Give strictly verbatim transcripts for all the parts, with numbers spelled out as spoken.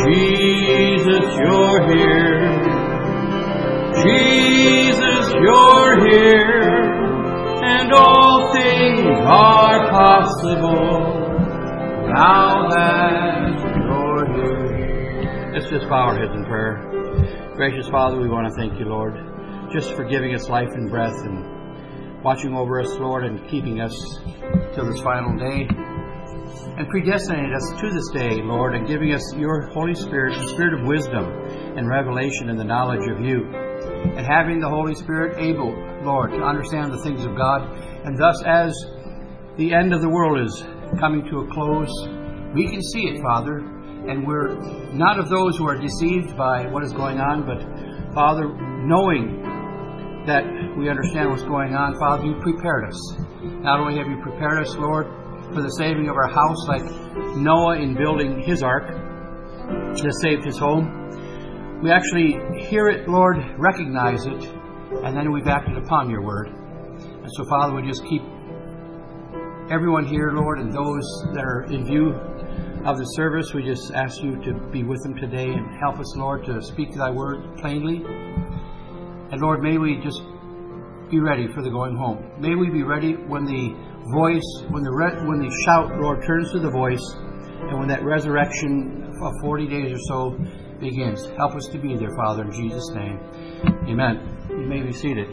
Jesus, you're here. Jesus, you're here. And all things are possible now that you're here. Let's just bow our heads in prayer. Gracious Father, we want to thank you, Lord, just for giving us life and breath and watching over us, Lord, and keeping us till this final day, and predestinating us to this day, Lord, and giving us your Holy Spirit, the Spirit of wisdom and revelation and the knowledge of you, and having the Holy Spirit able, Lord, to understand the things of God. And thus, as the end of the world is coming to a close, we can see it, Father, and we're not of those who are deceived by what is going on, but, Father, knowing that we understand what's going on, Father, you prepared us. Not only have you prepared us, Lord, for the saving of our house, like Noah in building his ark that saved his home, we actually hear it, Lord, recognize it, and then we've acted upon your word. And so, Father, we just keep everyone here, Lord, and those that are in view of the service, we just ask you to be with them today and help us, Lord, to speak thy word plainly. And Lord, may we just be ready for the going home. May we be ready when the voice, when the re- when the shout, Lord, turns to the voice, and when that resurrection of forty days or so begins. Help us to be there, Father, in Jesus' name. Amen. You may be seated.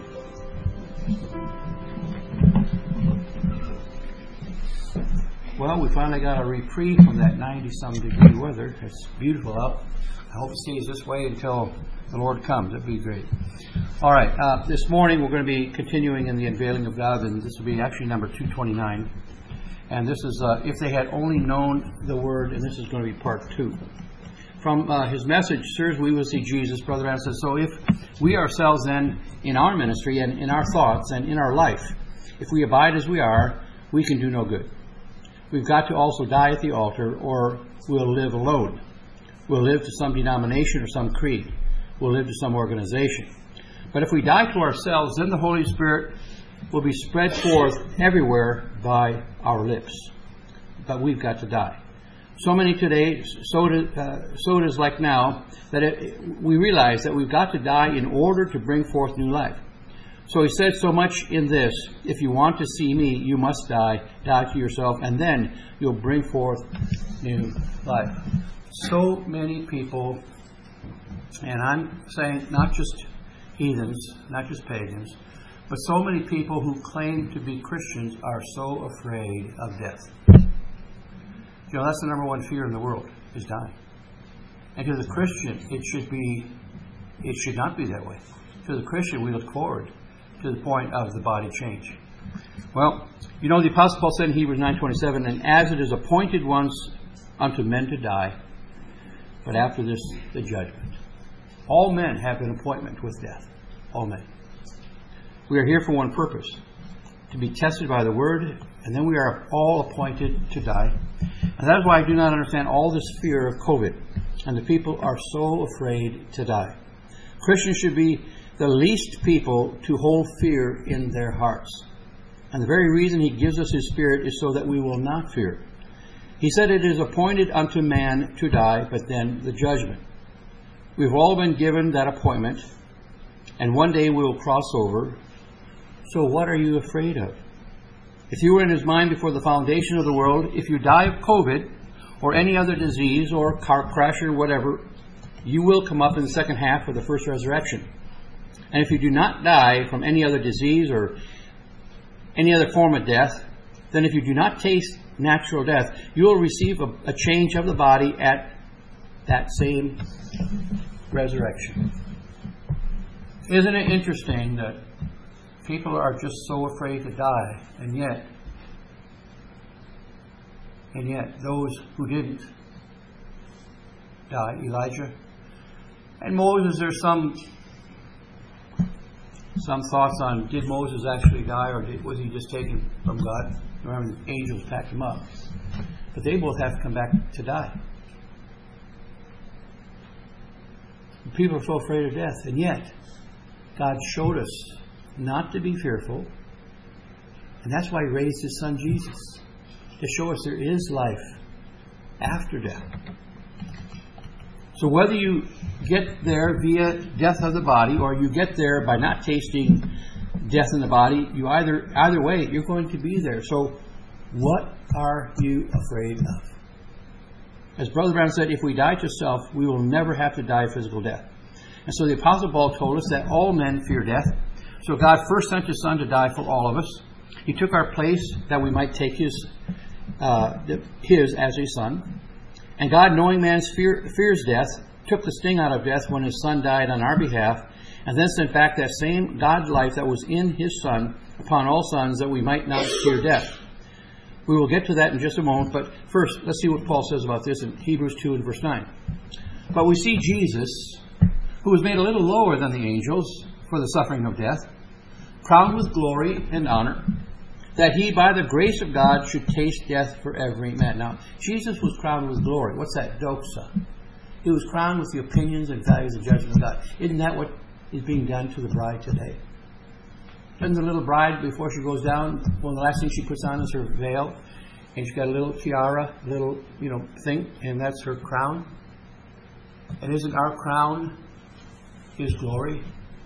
Well, we finally got a reprieve from that ninety-some degree weather. It's beautiful out. I hope it stays this way until the Lord comes. That'd be great. All right. Uh, this morning we're going to be continuing in the unveiling of God, and this will be actually number two twenty-nine. And this is uh, If They Had Only Known the Word, and this is going to be part two. From uh, his message, Sirs, We Will See Jesus, Brother Adam says, so if we ourselves then, in our ministry and in our thoughts and in our life, if we abide as we are, we can do no good. We've got to also die at the altar, or we'll live alone. We'll live to some denomination or some creed. We'll live to some organization. But if we die to ourselves, then the Holy Spirit will be spread forth everywhere by our lips. But we've got to die. So many today, so, do, uh, so it is like now, that it, we realize that we've got to die in order to bring forth new life. So he said so much in this, if you want to see me, you must die, die to yourself, and then you'll bring forth new life. So many people, and I'm saying not just heathens, not just pagans, but so many people who claim to be Christians are so afraid of death. You know, that's the number one fear in the world, is dying. And to the Christian, it should be, it should not be that way. To the Christian, we look forward to the point of the body change. Well, you know, the Apostle Paul said in Hebrews nine twenty-seven, and as it is appointed once unto men to die, but after this the judgment. All men have an appointment with death. All men. We are here for one purpose, to be tested by the Word, and then we are all appointed to die. And that is why I do not understand all this fear of COVID, and the people are so afraid to die. Christians should be the least people to hold fear in their hearts. And the very reason he gives us his Spirit is so that we will not fear. He said it is appointed unto man to die, but then the judgment. We've all been given that appointment, and one day we will cross over. So what are you afraid of? If you were in his mind before the foundation of the world, if you die of COVID or any other disease or car crash or whatever, you will come up in the second half of the first resurrection. And if you do not die from any other disease or any other form of death, then if you do not taste natural death, you will receive a, a change of the body at that same resurrection. Isn't it interesting that people are just so afraid to die, and yet, and yet those who didn't die, Elijah and Moses, there's some some thoughts on, did Moses actually die, or did, was he just taken from God? Remember, the angels packed him up. But they both have to come back to die. People are so afraid of death, and yet God showed us not to be fearful, and that's why he raised his son Jesus, to show us there is life after death. So whether you get there via death of the body, or you get there by not tasting death in the body, you either either way, you're going to be there. So what are you afraid of? As Brother Brown said, if we die to self, we will never have to die physical death. And so the Apostle Paul told us that all men fear death. So God first sent His Son to die for all of us. He took our place that we might take His, uh, his as a son. And God, knowing man's fear, fears death, took the sting out of death when His Son died on our behalf, and then sent back that same God life that was in His Son upon all sons, that we might not fear death. We will get to that in just a moment, but first, let's see what Paul says about this in Hebrews two and verse nine. But we see Jesus, who was made a little lower than the angels for the suffering of death, crowned with glory and honor, that He, by the grace of God, should taste death for every man. Now, Jesus was crowned with glory. What's that? Doxa. He was crowned with the opinions and values and judgment of God. Isn't that what is being done to the bride today? Doesn't the little bride, before she goes down, one of the last things she puts on is her veil, and she's got a little tiara, little, you know, thing, and that's her crown? And isn't our crown His glory?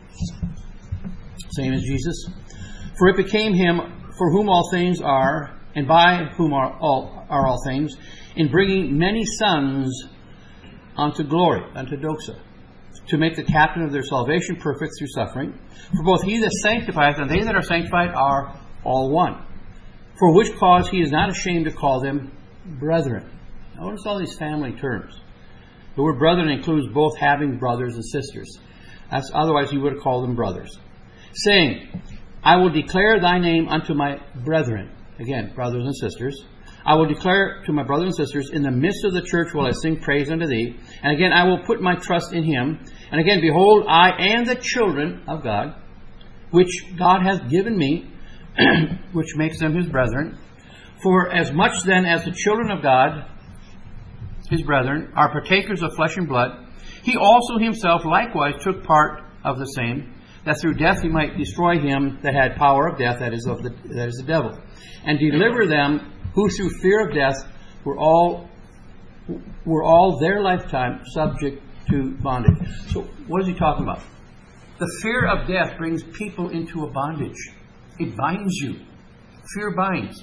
Same as Jesus. For it became Him for whom all things are, and by whom are all, are all things, in bringing many sons unto glory, unto doxa, to make the captain of their salvation perfect through suffering. For both He that sanctifieth and they that are sanctified are all one. For which cause He is not ashamed to call them brethren. Now, notice all these family terms. The word brethren includes both having brothers and sisters. That's, otherwise He would have called them brothers. Saying, I will declare Thy name unto my brethren. Again, brothers and sisters. I will declare to my brothers and sisters, in the midst of the church will I sing praise unto Thee. And again, I will put my trust in Him. And again, behold, I am the children of God, which God hath given me, which makes them His brethren. For as much then as the children of God, His brethren, are partakers of flesh and blood, He also Himself likewise took part of the same, that through death He might destroy him that had power of death, that is of the that is the devil, and deliver them who through fear of death were all were all their lifetime subject to bondage. So what is he talking about? The fear of death brings people into a bondage. It binds you. Fear binds.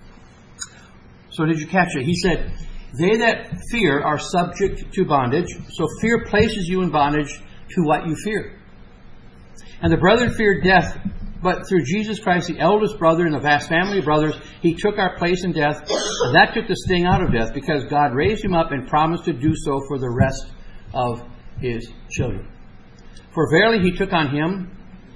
So did you catch it? He said, they that fear are subject to bondage. So fear places you in bondage to what you fear. And the brethren feared death, but through Jesus Christ, the eldest brother in the vast family of brothers, He took our place in death. And that took the sting out of death, because God raised Him up and promised to do so for the rest of His children. For verily He took on Him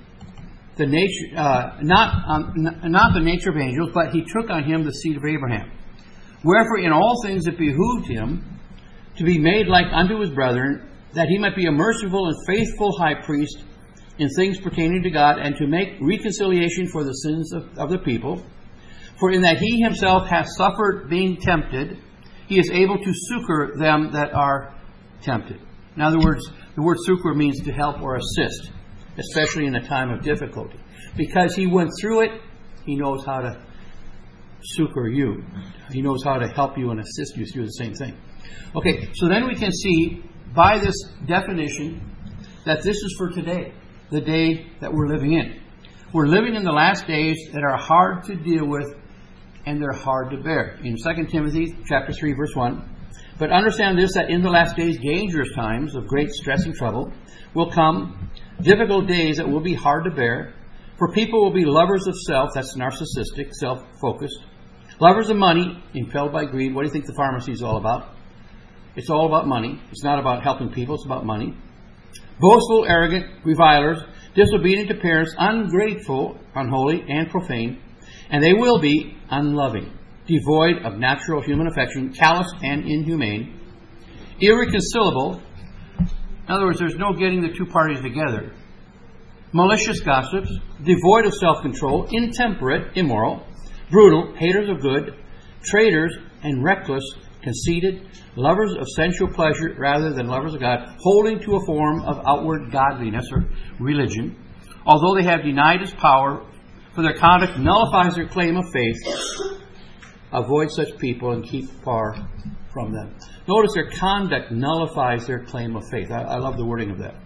the nature, uh, not, um, n- not the nature of angels, but He took on Him the seed of Abraham. Wherefore in all things it behooved Him to be made like unto His brethren, that He might be a merciful and faithful high priest in things pertaining to God, and to make reconciliation for the sins of, of the people. For in that He Himself hath suffered being tempted, He is able to succor them that are tempted. In other words, the word succor means to help or assist, especially in a time of difficulty. Because He went through it, He knows how to succor you. He knows how to help you and assist you through the same thing. Okay, so then we can see by this definition that this is for today, the day that we're living in. We're living in the last days that are hard to deal with, and they're hard to bear. In Second Timothy chapter three, verse one, but understand this, that in the last days dangerous times of great stress and trouble will come, difficult days that will be hard to bear, for people will be lovers of self, that's narcissistic, self-focused, lovers of money, impelled by greed. What do you think the pharmacy is all about? It's all about money. It's not about helping people, it's about money. Boastful, arrogant, revilers, disobedient to parents, ungrateful, unholy, and profane. And they will be unloving, devoid of natural human affection, callous and inhumane, irreconcilable. In other words, there's no getting the two parties together. Malicious gossips, devoid of self-control, intemperate, immoral, brutal, haters of good, traitors, and reckless, conceited, lovers of sensual pleasure rather than lovers of God, holding to a form of outward godliness or religion, although they have denied His power, for their conduct nullifies their claim of faith. Avoid such people and keep far from them. Notice their conduct nullifies their claim of faith. I, I love the wording of that.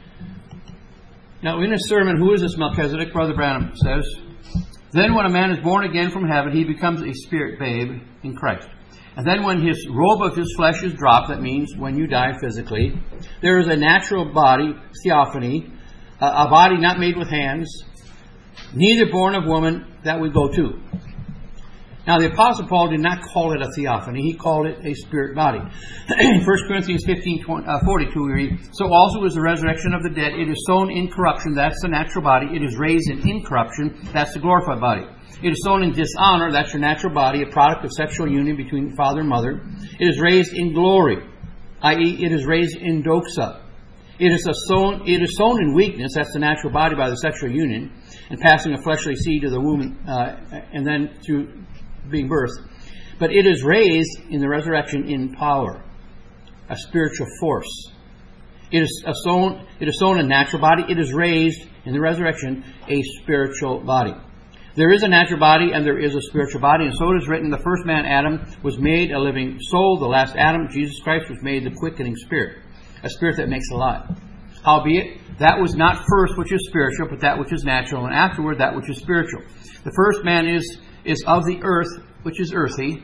Now, in his sermon, Who is this Melchizedek? Brother Branham says, then when a man is born again from heaven, he becomes a spirit babe in Christ. And then when his robe of his flesh is dropped, that means when you die physically, there is a natural body, theophany, a, a body not made with hands, neither born of woman, that we go to. Now, the Apostle Paul did not call it a theophany. He called it a spirit body. In First Corinthians fifteen forty-two, we read, so also is the resurrection of the dead. It is sown in corruption. That's the natural body. It is raised in incorruption. That's the glorified body. It is sown in dishonor. That's your natural body, a product of sexual union between father and mother. It is raised in glory, that is, it is raised in doxa. It is, a sown, it is sown in weakness. That's the natural body by the sexual union, and passing a fleshly seed to the womb, uh, and then through being birthed. But it is raised in the resurrection in power, a spiritual force. It is a sown, it is sown a natural body. It is raised in the resurrection a spiritual body. There is a natural body and there is a spiritual body, and so it is written, the first man, Adam, was made a living soul. The last Adam, Jesus Christ, was made the quickening spirit, a spirit that makes alive. Howbeit, that was not first which is spiritual, but that which is natural, and afterward that which is spiritual. The first man is is of the earth, which is earthy.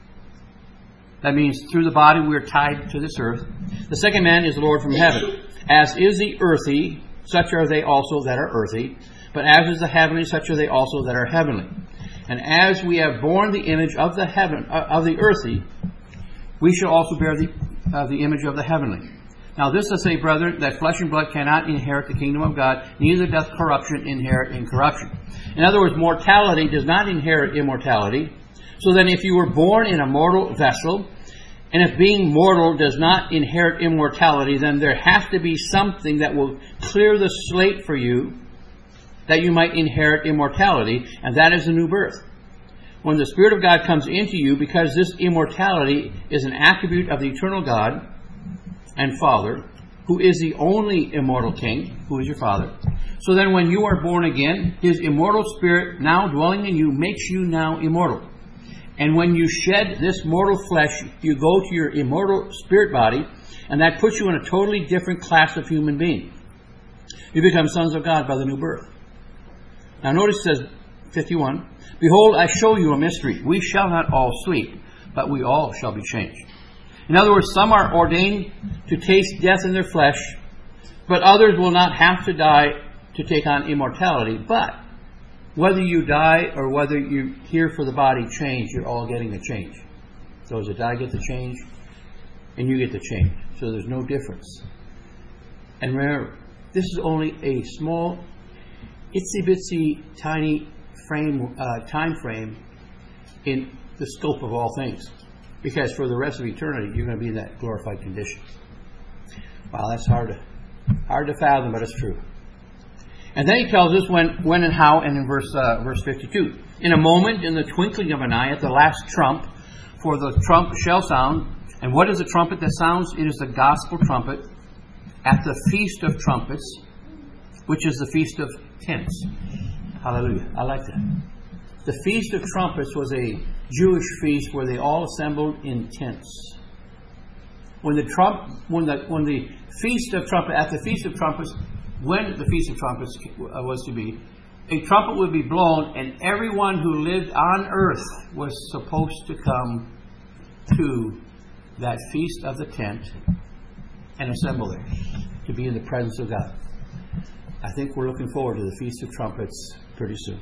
That means through the body we are tied to this earth. The second man is the Lord from heaven. As is the earthy, such are they also that are earthy. But as is the heavenly, such are they also that are heavenly. And as we have borne the image of the heaven uh, of the earthy, we shall also bear the uh, the image of the heavenly. Now this I say, brethren, that flesh and blood cannot inherit the kingdom of God, neither doth corruption inherit incorruption. In other words, mortality does not inherit immortality. So then if you were born in a mortal vessel, and if being mortal does not inherit immortality, then there has to be something that will clear the slate for you, that you might inherit immortality, and that is the new birth. When the Spirit of God comes into you, because this immortality is an attribute of the eternal God and Father, who is the only immortal King, who is your Father. So then when you are born again, His immortal Spirit now dwelling in you makes you now immortal. And when you shed this mortal flesh, you go to your immortal spirit body, and that puts you in a totally different class of human being. You become sons of God by the new birth. Now notice it says, fifty-one, behold, I show you a mystery. We shall not all sleep, but we all shall be changed. In other words, some are ordained to taste death in their flesh, but others will not have to die to take on immortality. But whether you die or whether you're here for the body change, you're all getting a change. Those that die get the change, and you get the change. So there's no difference. And remember, this is only a small, itsy-bitsy, tiny frame, uh, time frame in the scope of all things. Because for the rest of eternity, you're going to be in that glorified condition. Wow, that's hard to, hard to fathom, but it's true. And then he tells us when, when and how, and in verse uh, verse fifty-two. In a moment, in the twinkling of an eye, at the last trump, for the trump shall sound. And what is the trumpet that sounds? It is the gospel trumpet at the feast of trumpets, which is the feast of tents. Hallelujah. I like that. The feast of trumpets was a Jewish feast where they all assembled in tents. When the trump, when the when the feast of trumpet, at the feast of trumpets, when the feast of trumpets was to be, a trumpet would be blown, and everyone who lived on earth was supposed to come to that feast of the tent and assemble there to be in the presence of God. I think we're looking forward to the Feast of Trumpets pretty soon.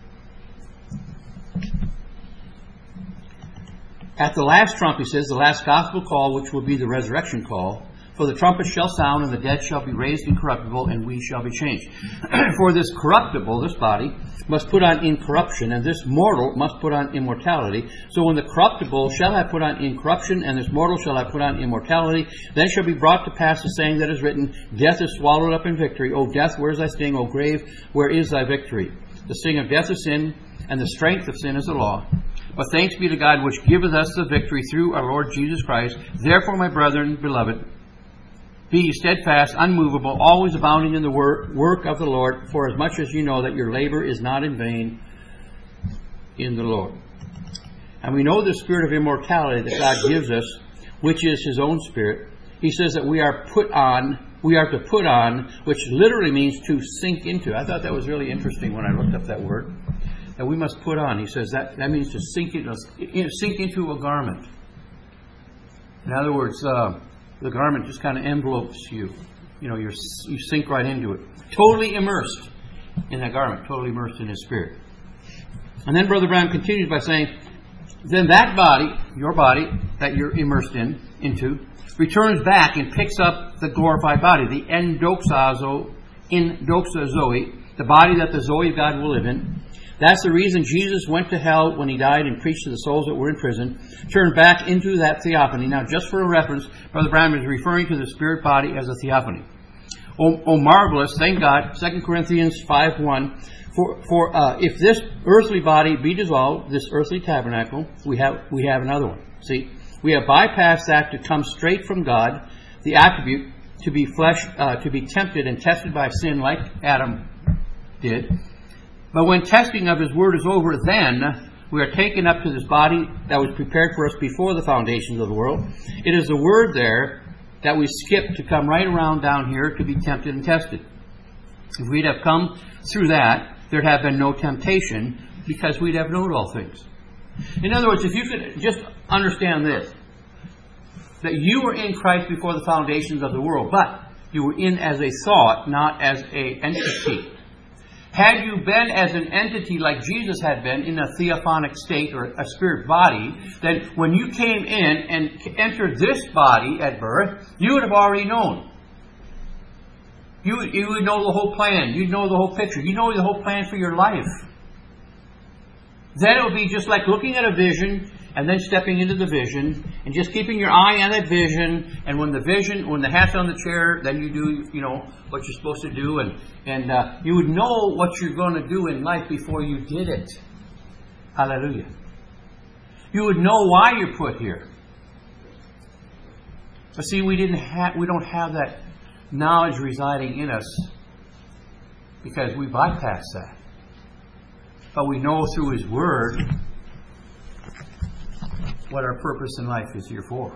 At the last trump, he says, the last gospel call, which will be the resurrection call, for the trumpet shall sound, and the dead shall be raised incorruptible, and we shall be changed. For this corruptible, this body, must put on incorruption, and this mortal must put on immortality. So when the corruptible shall have put on incorruption, and this mortal shall have put on immortality, then shall be brought to pass the saying that is written, death is swallowed up in victory. O death, where is thy sting? O grave, where is thy victory? The sting of death is sin, and the strength of sin is the law. But thanks be to God, which giveth us the victory through our Lord Jesus Christ. Therefore, my brethren, beloved, be ye steadfast, unmovable, always abounding in the work, work of the Lord, for as much as you know that your labor is not in vain in the Lord. and we know the spirit of immortality that God gives us, which is His own Spirit. He says that we are put on, we are to put on, which literally means to sink into. I thought that was really interesting when I looked up that word. That we must put on. He says that, that means to sink into, sink into a garment. In other words, uh, the garment just kind of envelopes you. You know, you're, you sink right into it. Totally immersed in that garment. Totally immersed in His Spirit. And then Brother Branham continues by saying, then that body, your body, that you're immersed in, into, returns back and picks up the glorified body, the endoxazo, endoxazoe, the body that the Zoe of God will live in. That's the reason Jesus went to hell when He died and preached to the souls that were in prison, turned back into that theophany. Now, just for a reference, Brother Branham is referring to the spirit body as a theophany. Oh, oh marvelous, thank God, Second Corinthians five one, for, for uh, if this earthly body be dissolved, this earthly tabernacle, we have we have another one. See, we have bypassed that to come straight from God, the attribute to be flesh, uh, to be tempted and tested by sin like Adam did. But when testing of His Word is over, then we are taken up to this body that was prepared for us before the foundations of the world. It is the Word there that we skip to come right around down here to be tempted and tested. If we'd have come through that, there'd have been no temptation because we'd have known all things. In other words, if you could just understand this, that you were in Christ before the foundations of the world, but you were in as a thought, not as an entity. Had you been as an entity like Jesus had been in a theophanic state or a spirit body, then when you came in and entered this body at birth, you would have already known. You, you would know the whole plan. You'd know the whole picture. You know the whole plan for your life. Then it would be just like looking at a vision and then stepping into the vision and just keeping your eye on that vision. And when the vision, when the hat's on the chair, then you do, you know, what you're supposed to do. And, and uh, you would know what you're going to do in life before you did it. Hallelujah. You would know why you're put here. But see, we didn't have, we don't have that knowledge residing in us because we bypass that. But we know through His Word what our purpose in life is here for.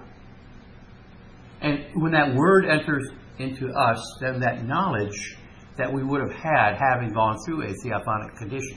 And when that Word enters into us, then that knowledge that we would have had having gone through a theophanic condition,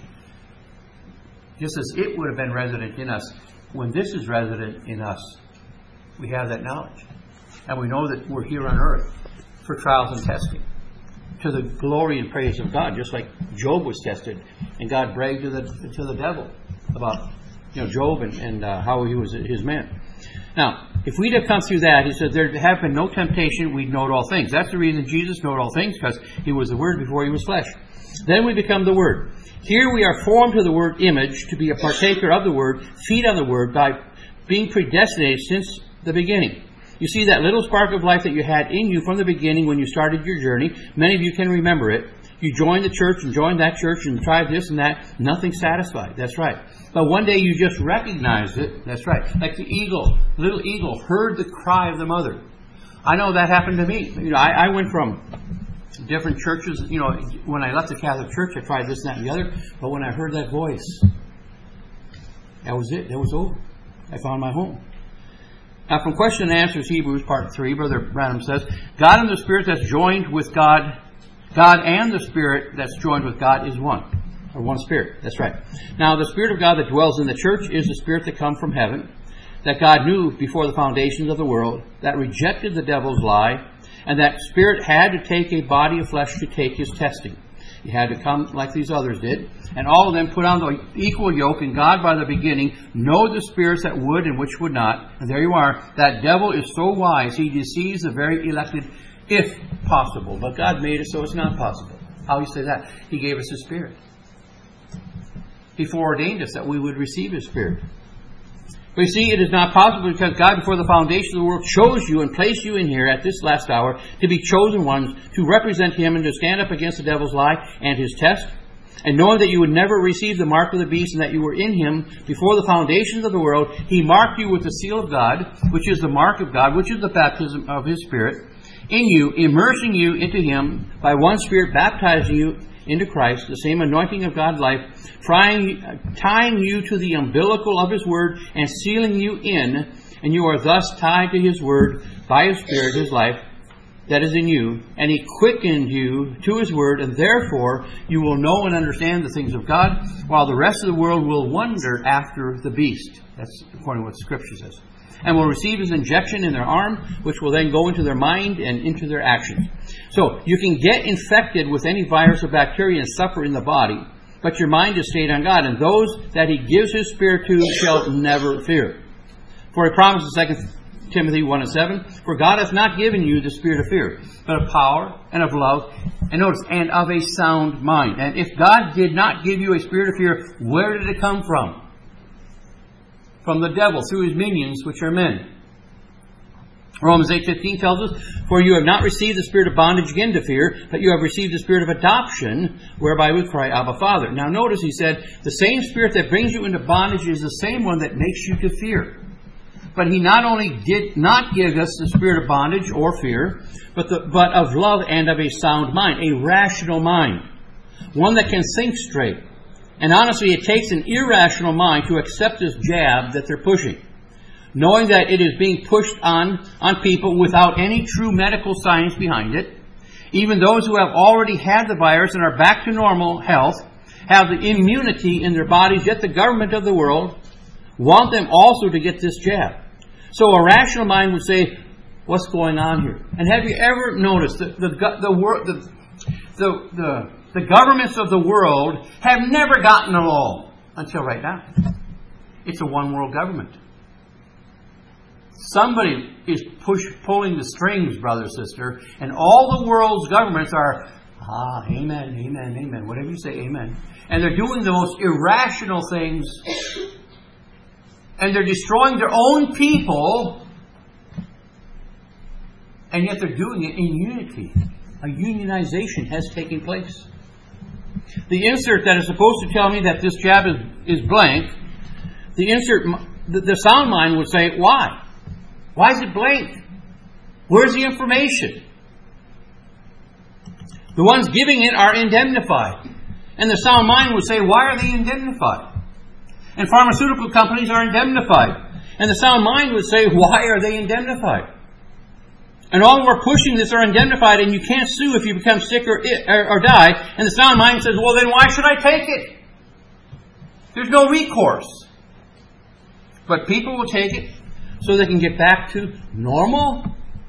just as it would have been resident in us, when this is resident in us, we have that knowledge. And we know that we're here on earth for trials and testing, to the glory and praise of God, just like Job was tested, and God bragged to the to the devil about, you know, Job and, and uh, how he was his man. Now, if we'd have come through that, he said, there have been no temptation, we'd know all things. That's the reason Jesus knowed all things, because He was the Word before He was flesh. Then we become the Word. Here we are formed to the Word image, to be a partaker of the Word, feed on the Word, by being predestinated since the beginning. You see, that little spark of life that you had in you from the beginning when you started your journey, many of you can remember it. You joined the church and joined that church and tried this and that. Nothing satisfied. That's right. But one day you just recognized it. That's right. Like the eagle, little eagle, heard the cry of the mother. I know that happened to me. You know, I, I went from different churches. You know, when I left the Catholic Church, I tried this, that, and the other. But when I heard that voice, that was it. That was over. I found my home. Now, from Question and Answers, Hebrews, Part three, Brother Branham says, God and the Spirit that's joined with God, God and the Spirit that's joined with God is one. Or one Spirit. That's right. Now, the Spirit of God that dwells in the church is the Spirit that comes from heaven, that God knew before the foundations of the world, that rejected the devil's lie, and that Spirit had to take a body of flesh to take His testing. He had to come like these others did, and all of them put on the equal yoke, and God by the beginning knowed the spirits that would and which would not. And there you are. That devil is so wise, he deceives the very elected, if possible. But God made it so it's not possible. How do you say that? He gave us His Spirit. He foreordained us that we would receive His Spirit. But you see, it is not possible because God before the foundation of the world chose you and placed you in here at this last hour to be chosen ones to represent Him and to stand up against the devil's lie and his test. And knowing that you would never receive the mark of the beast and that you were in Him before the foundations of the world, He marked you with the seal of God, which is the mark of God, which is the baptism of His Spirit, in you, immersing you into Him by one Spirit, baptizing you into Christ, the same anointing of God's life, tying, tying you to the umbilical of His Word and sealing you in, and you are thus tied to His Word by His Spirit, His life, that is in you, and He quickened you to His Word, and therefore you will know and understand the things of God, while the rest of the world will wonder after the beast. That's according to what Scripture says. And will receive His injection in their arm, which will then go into their mind and into their actions. So, you can get infected with any virus or bacteria and suffer in the body, but your mind is stayed on God, and those that He gives His Spirit to shall never fear. For He promises in Second Timothy one and seven, for God hath not given you the spirit of fear, but of power and of love, and notice, and of a sound mind. And if God did not give you a spirit of fear, where did it come from? From the devil, through his minions, which are men. Romans eight fifteen tells us, for you have not received the spirit of bondage again to fear, but you have received the spirit of adoption, whereby we cry, Abba, Father. Now notice he said, the same spirit that brings you into bondage is the same one that makes you to fear. But He not only did not give us the spirit of bondage or fear, but, the, but of love and of a sound mind, a rational mind, one that can think straight. And honestly, it takes an irrational mind to accept this jab that they're pushing, knowing that it is being pushed on, on people without any true medical science behind it. Even those who have already had the virus and are back to normal health have the immunity in their bodies, yet the government of the world want them also to get this jab. So a rational mind would say, what's going on here? And have you ever noticed that the, the, the, the, the, the governments of the world have never gotten along until right now? It's a one world government. Somebody is push, pulling the strings, brother, sister, and all the world's governments are, ah, amen, amen, amen, whatever you say, amen. And they're doing the most irrational things, and they're destroying their own people, and yet they're doing it in unity. A unionization has taken place. The insert that is supposed to tell me that this jab is, is blank, the insert, the, the sound mind would say, why? Why is it blank? Where's the information? The ones giving it are indemnified. And the sound mind would say, why are they indemnified? And pharmaceutical companies are indemnified. And the sound mind would say, why are they indemnified? And all who are pushing this are indemnified, and you can't sue if you become sick or, or, or die. And the sound mind says, well, then why should I take it? There's no recourse. But people will take it so they can get back to normal.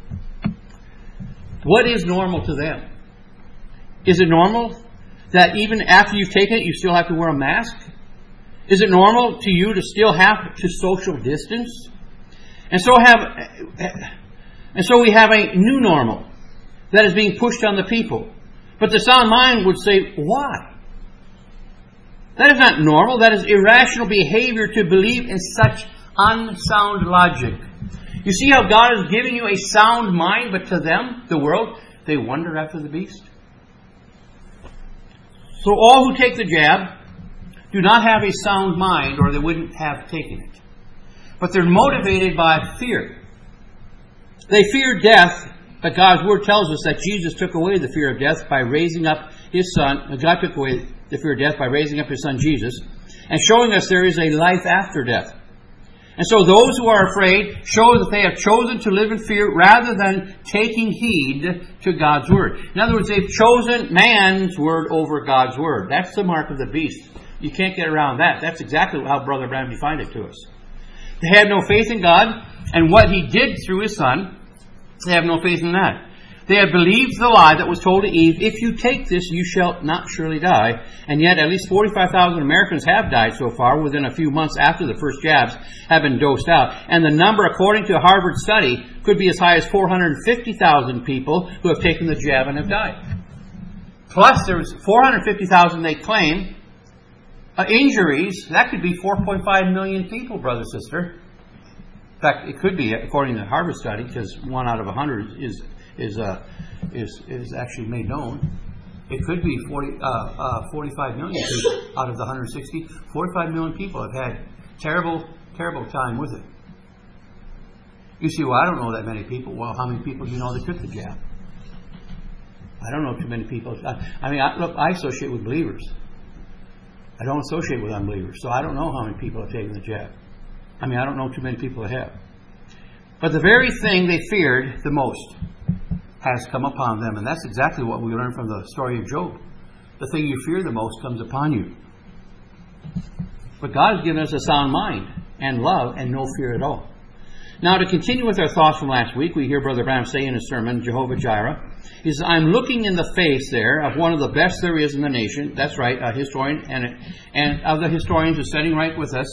What is normal to them? Is it normal that even after you've taken it, you still have to wear a mask? Is it normal to you to still have to social distance? And so have, and so we have a new normal that is being pushed on the people. But the sound mind would say, why? That is not normal. That is irrational behavior to believe in such unsound logic. You see how God is giving you a sound mind, but to them, the world, they wonder after the beast. So all who take the jab do not have a sound mind, or they wouldn't have taken it. But they're motivated by fear. They fear death, but God's Word tells us that Jesus took away the fear of death by raising up His Son. God took away the fear of death by raising up His Son Jesus, and showing us there is a life after death. And so those who are afraid show that they have chosen to live in fear rather than taking heed to God's Word. In other words, they've chosen man's word over God's Word. That's the mark of the beast. You can't get around that. That's exactly how Brother Branham defined it to us. They had no faith in God and what He did through His Son. They have no faith in that. They have believed the lie that was told to Eve, if you take this, you shall not surely die. And yet at least forty-five thousand Americans have died so far within a few months after the first jabs have been dosed out. And the number, according to a Harvard study, could be as high as four hundred fifty thousand people who have taken the jab and have died. Plus there's four hundred fifty thousand they claim uh, injuries. That could be four point five million people, brother, sister. In fact, it could be, according to the Harvard study, because one out of a hundred is is uh, is is actually made known. It could be forty, uh, uh, forty-five million people out of the one hundred sixty. forty-five million people have had terrible, terrible time with it. You see, well, I don't know that many people. Well, how many people do you know that took the jab? I don't know too many people. I, I mean, I, look, I associate with believers. I don't associate with unbelievers. So I don't know how many people have taken the jab. I mean, I don't know too many people that have. But the very thing they feared the most has come upon them. And that's exactly what we learn from the story of Job. The thing you fear the most comes upon you. But God has given us a sound mind and love and no fear at all. Now, to continue with our thoughts from last week, we hear Brother Branham say in his sermon, Jehovah Jireh, he says, I'm looking in the face there of one of the best there is in the nation. That's right, a historian, and, and of the historians who's sitting right with us.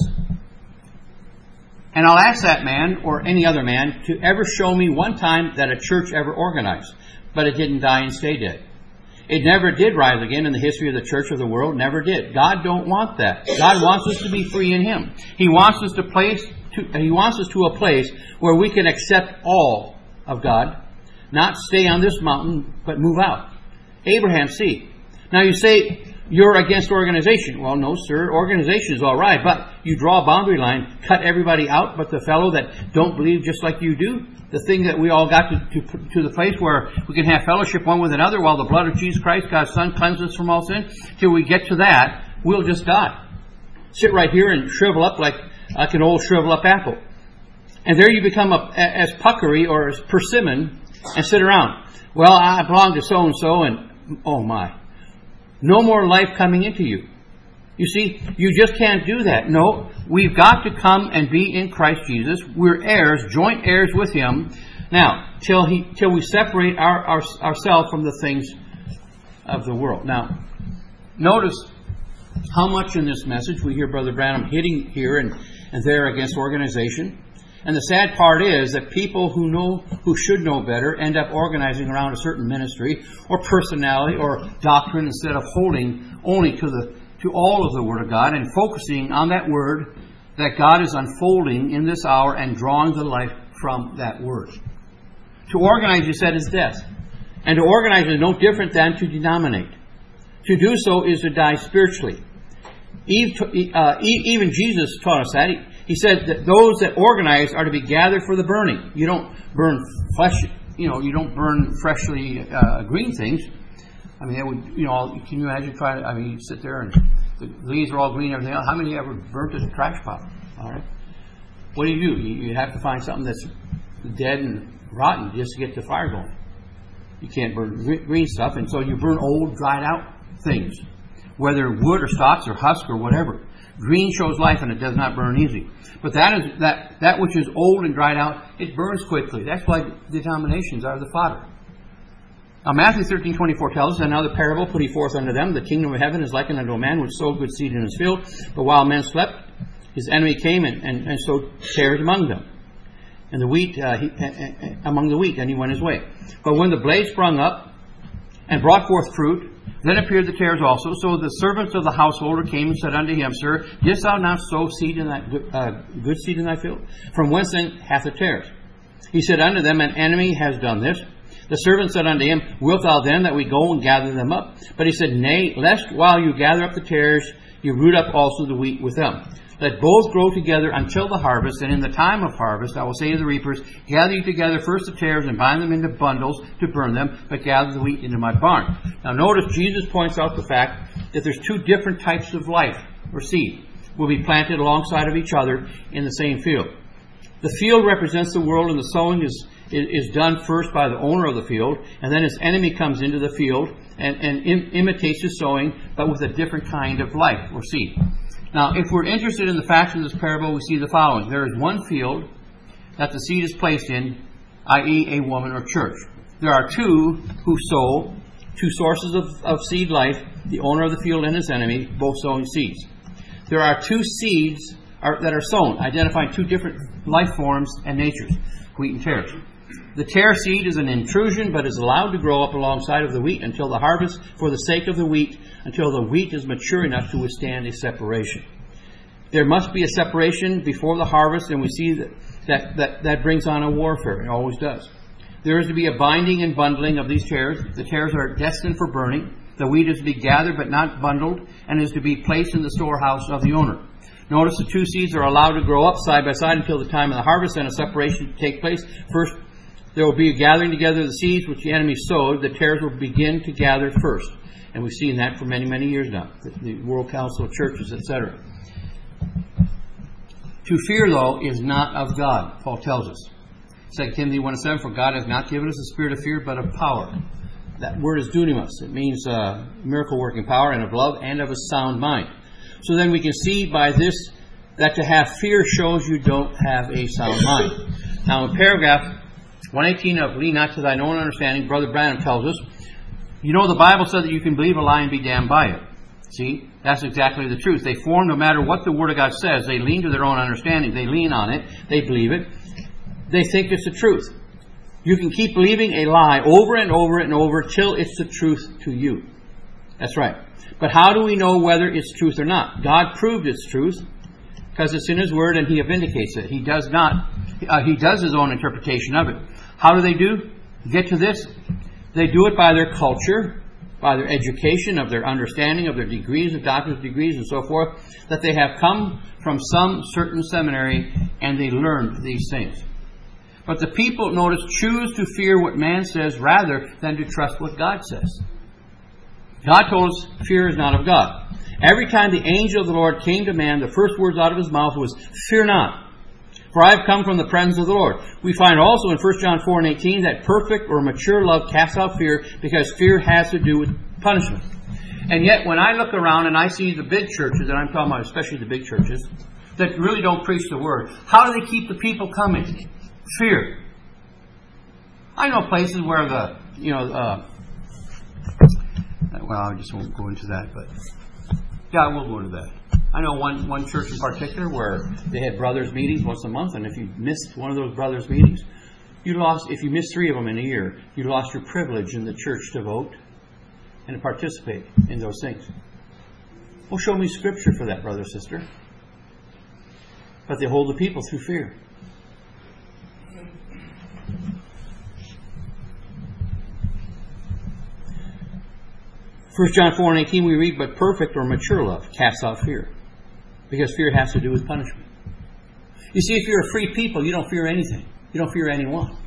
And I'll ask that man, or any other man, to ever show me one time that a church ever organized, but it didn't die and stay dead. It never did rise again in the history of the church of the world. Never did. God don't want that. God wants us to be free in Him. He wants us to place to, He wants us to a place where we can accept all of God, not stay on this mountain, but move out. Abraham's seed. Now you say you're against organization. Well, no, sir. Organization is all right, but you draw a boundary line, cut everybody out, but the fellow that don't believe just like you do. The thing that we all got to, to to the place where we can have fellowship one with another while the blood of Jesus Christ, God's Son, cleanses us from all sin. Till we get to that, we'll just die. Sit right here and shrivel up like, like an old shrivel up apple. And there you become a, as puckery or as persimmon and sit around. Well, I belong to so-and-so and, oh my. No more life coming into you. You see, you just can't do that. No, we've got to come and be in Christ Jesus. We're heirs, joint heirs with Him. Now, till he, till we separate our, our, ourselves from the things of the world. Now, notice how much in this message we hear Brother Branham hitting here and, and there against organization. And the sad part is that people who know, who should know better, end up organizing around a certain ministry or personality or doctrine instead of holding only to the to all of the Word of God and focusing on that Word that God is unfolding in this hour and drawing the life from that Word. To organize, you said, is death. And to organize is no different than to denominate. To do so is to die spiritually. Even Jesus taught us that. He said that those that organize are to be gathered for the burning. You don't burn flesh, you know, you don't burn freshly uh, green things. I mean, that would, you know, can you imagine trying to, I mean, you sit there and the leaves are all green and everything else. How many ever burnt a trash pile? All right. What do you do? You, you have to find something that's dead and rotten just to get the fire going. You can't burn green stuff, and so you burn old, dried out things, whether wood or stalks or husk or whatever. Green shows life, and it does not burn easy. But that is that that which is old and dried out, it burns quickly. That's why denominations are the fodder. Now, Matthew thirteen twenty-four tells us, another parable put he forth unto them, the kingdom of heaven is likened unto a man which sowed good seed in his field, but while men slept, his enemy came and, and, and sowed tares among them. And the wheat, uh, he, uh, among the wheat, and he went his way. But when the blade sprung up and brought forth fruit, then appeared the tares also. So the servants of the householder came and said unto him, Sir, didst thou not sow seed in that uh, good seed in thy field? From whence then hath it tares? He said unto them, An enemy has done this. The servant said unto him, Wilt thou then that we go and gather them up? But he said, Nay, lest while you gather up the tares, you root up also the wheat with them. Let both grow together until the harvest, and in the time of harvest I will say to the reapers, Gather you together first the tares and bind them into bundles to burn them, but gather the wheat into my barn. Now notice Jesus points out the fact that there's two different types of life, or seed, will be planted alongside of each other in the same field. The field represents the world, and the sowing is, is, is done first by the owner of the field, and then his enemy comes into the field and, and im- imitates his sowing, but with a different kind of life, or seed. Now, if we're interested in the facts of this parable, we see the following. There is one field that the seed is placed in, that is a woman or church. There are two who sow, two sources of, of seed life, the owner of the field and his enemy, both sowing seeds. There are two seeds are, that are sown, identifying two different life forms and natures, wheat and tares. The tare seed is an intrusion, but is allowed to grow up alongside of the wheat until the harvest for the sake of the wheat, until the wheat is mature enough to withstand a separation. There must be a separation before the harvest, and we see that that, that, that brings on a warfare. It always does. There is to be a binding and bundling of these tares. The tares are destined for burning. The wheat is to be gathered but not bundled, and is to be placed in the storehouse of the owner. Notice the two seeds are allowed to grow up side by side until the time of the harvest, and a separation to take place. First, There will be a gathering together of the seeds which the enemy sowed. The tares will begin to gather first. And we've seen that for many, many years now. The World Council of Churches, et cetera. To fear, though, is not of God, Paul tells us. Second Timothy one and seven, for God has not given us a spirit of fear, but of power. That word is dunamis. It means uh, miracle-working power, and of love, and of a sound mind. So then we can see by this that to have fear shows you don't have a sound mind. Now in paragraph one eighteen of Lean Not to Thine Own Understanding, Brother Branham tells us, you know the Bible said that you can believe a lie and be damned by it. See, that's exactly the truth. They form no matter what the Word of God says. They lean to their own understanding. They lean on it. They believe it. They think it's the truth. You can keep believing a lie over and over and over till it's the truth to you. That's right. But how do we know whether it's truth or not? God proved it's truth because it's in His Word and He vindicates it. He does not. Uh, he does His own interpretation of it. How do they do? Get to this? They do it by their culture, by their education, of their understanding, of their degrees, of doctorate degrees, and so forth, that they have come from some certain seminary and they learned these things. But the people, notice, choose to fear what man says rather than to trust what God says. God told us fear is not of God. Every time the angel of the Lord came to man, the first words out of his mouth was, fear not, for I have come from the presence of the Lord. We find also in First John four and eighteen that perfect or mature love casts out fear, because fear has to do with punishment. And yet when I look around and I see the big churches, and I'm talking about especially the big churches, that really don't preach the Word, how do they keep the people coming? Fear. I know places where the, you know, uh, well, I just won't go into that, but yeah, we'll go into that. I know one, one church in particular where they had brothers' meetings once a month, and if you missed one of those brothers' meetings, you lost, if you missed three of them in a year, you lost your privilege in the church to vote and to participate in those things. Well, show me scripture for that, brother, sister. But they hold the people through fear. First John four and eighteen we read, but perfect or mature love casts out fear. Because fear has to do with punishment. You see, if you're a free people, you don't fear anything. You don't fear anyone.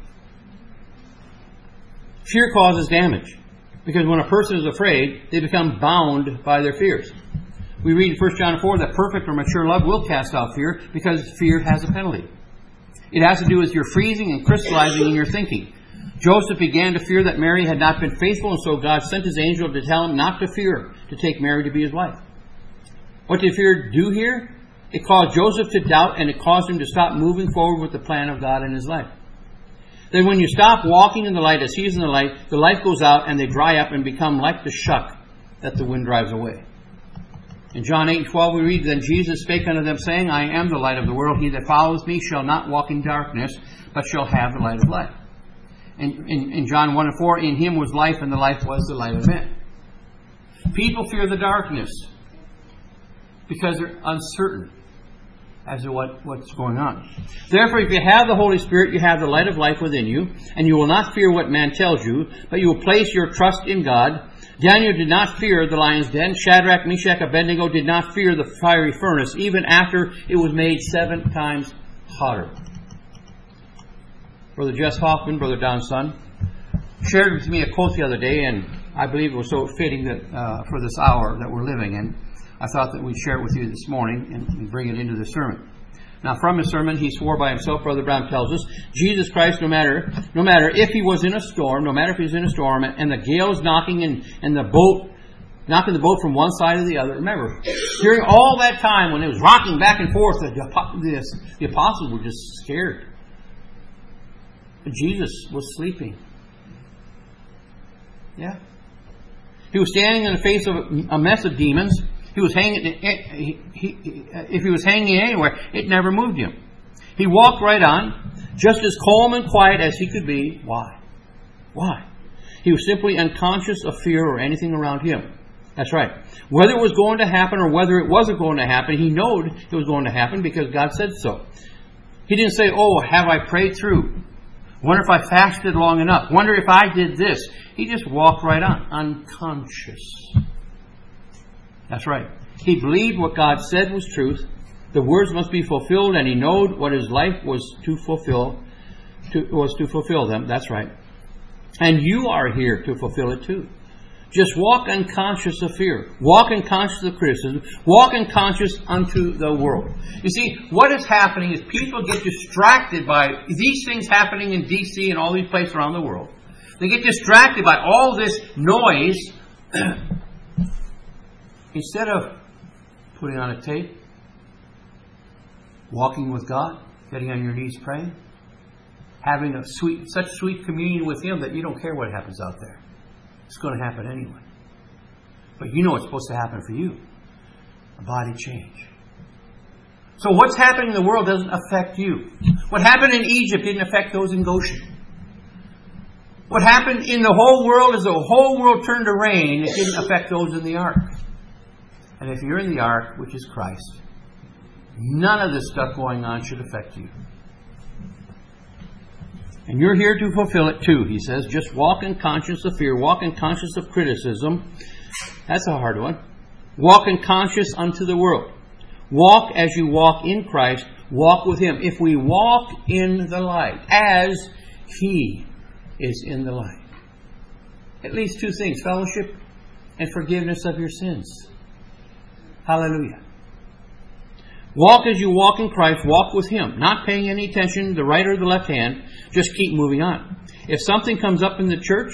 Fear causes damage. Because when a person is afraid, they become bound by their fears. We read in First John four that perfect or mature love will cast out fear, because fear has a penalty. It has to do with your freezing and crystallizing in your thinking. Joseph began to fear that Mary had not been faithful, and so God sent His angel to tell him not to fear, to take Mary to be his wife. What did fear do here? It caused Joseph to doubt, and it caused him to stop moving forward with the plan of God in his life. Then when you stop walking in the light as He is in the light, the light goes out and they dry up and become like the shuck that the wind drives away. In John eight and twelve we read, then Jesus spake unto them, saying, I am the light of the world. He that followeth me shall not walk in darkness, but shall have the light of life. In, in, in John one and four, in Him was life, and the life was the light of men. People fear the darkness because they're uncertain as to what, what's going on. Therefore, if you have the Holy Spirit, you have the light of life within you, and you will not fear what man tells you, but you will place your trust in God. Daniel did not fear the lion's den. Shadrach, Meshach, Abednego did not fear the fiery furnace, even after it was made seven times hotter. Brother Jess Hoffman, Brother Don's son, shared with me a quote the other day, and I believe it was so fitting that uh, for this hour that we're living in, I thought that we'd share it with you this morning and bring it into the sermon. Now, from his sermon, he swore by himself, Brother Brown tells us, Jesus Christ, no matter no matter if He was in a storm, no matter if He was in a storm, and the gale is knocking and, and the boat, knocking the boat from one side to the other. Remember, during all that time when it was rocking back and forth, the, the, the apostles were just scared. But Jesus was sleeping. Yeah. He was standing in the face of a mess of demons. He was hanging. He, he, if he was hanging anywhere, it never moved him. He walked right on, just as calm and quiet as he could be. Why? Why? He was simply unconscious of fear or anything around him. That's right. Whether it was going to happen or whether it wasn't going to happen, he knew it was going to happen because God said so. He didn't say, "Oh, have I prayed through? Wonder if I fasted long enough? Wonder if I did this." He just walked right on, unconscious. That's right. He believed what God said was truth. The words must be fulfilled, and he knew what his life was to fulfill. to, was to fulfill them. That's right. And you are here to fulfill it too. Just walk unconscious of fear. Walk unconscious of criticism. Walk unconscious unto the world. You see, what is happening is people get distracted by these things happening in D C and all these places around the world. They get distracted by all this noise. Instead of putting on a tape, walking with God, getting on your knees praying, having a sweet, such sweet communion with Him that you don't care what happens out there. It's going to happen anyway. But you know what's supposed to happen for you. A body change. So what's happening in the world doesn't affect you. What happened in Egypt didn't affect those in Goshen. What happened in the whole world is the whole world turned to rain. It didn't affect those in the ark. And if you're in the ark, which is Christ, none of this stuff going on should affect you. And you're here to fulfill it too, he says. Just walk in conscience of fear. Walk in conscience of criticism. That's a hard one. Walk in conscience unto the world. Walk as you walk in Christ. Walk with Him. If we walk in the light, as He is in the light. It leads two things. Fellowship and forgiveness of your sins. Hallelujah. Walk as you walk in Christ, walk with Him. Not paying any attention to the right or the left hand. Just keep moving on. If something comes up in the church,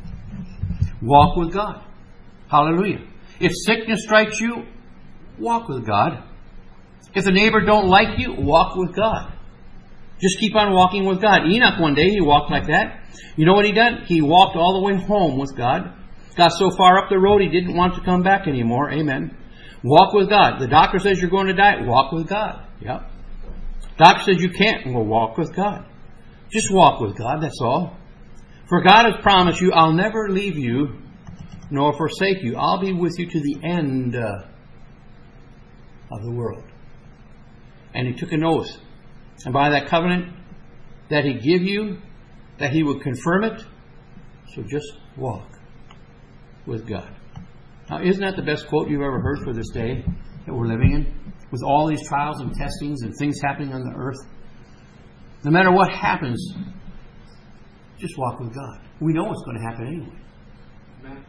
walk with God. Hallelujah. If sickness strikes you, walk with God. If the neighbor don't like you, walk with God. Just keep on walking with God. Enoch one day, he walked like that. You know what he did? He walked all the way home with God. Got so far up the road, he didn't want to come back anymore. Amen. Walk with God. The doctor says you're going to die. Walk with God. Yep. Doctor says you can't. Well, walk with God. Just walk with God. That's all. For God has promised you, I'll never leave you nor forsake you. I'll be with you to the end uh, of the world. And He took an oath. And by that covenant that He give you, that He would confirm it. So just walk with God. Now, isn't that the best quote you've ever heard for this day that we're living in? With all these trials and testings and things happening on the earth. No matter what happens, just walk with God. We know what's going to happen anyway. Amen.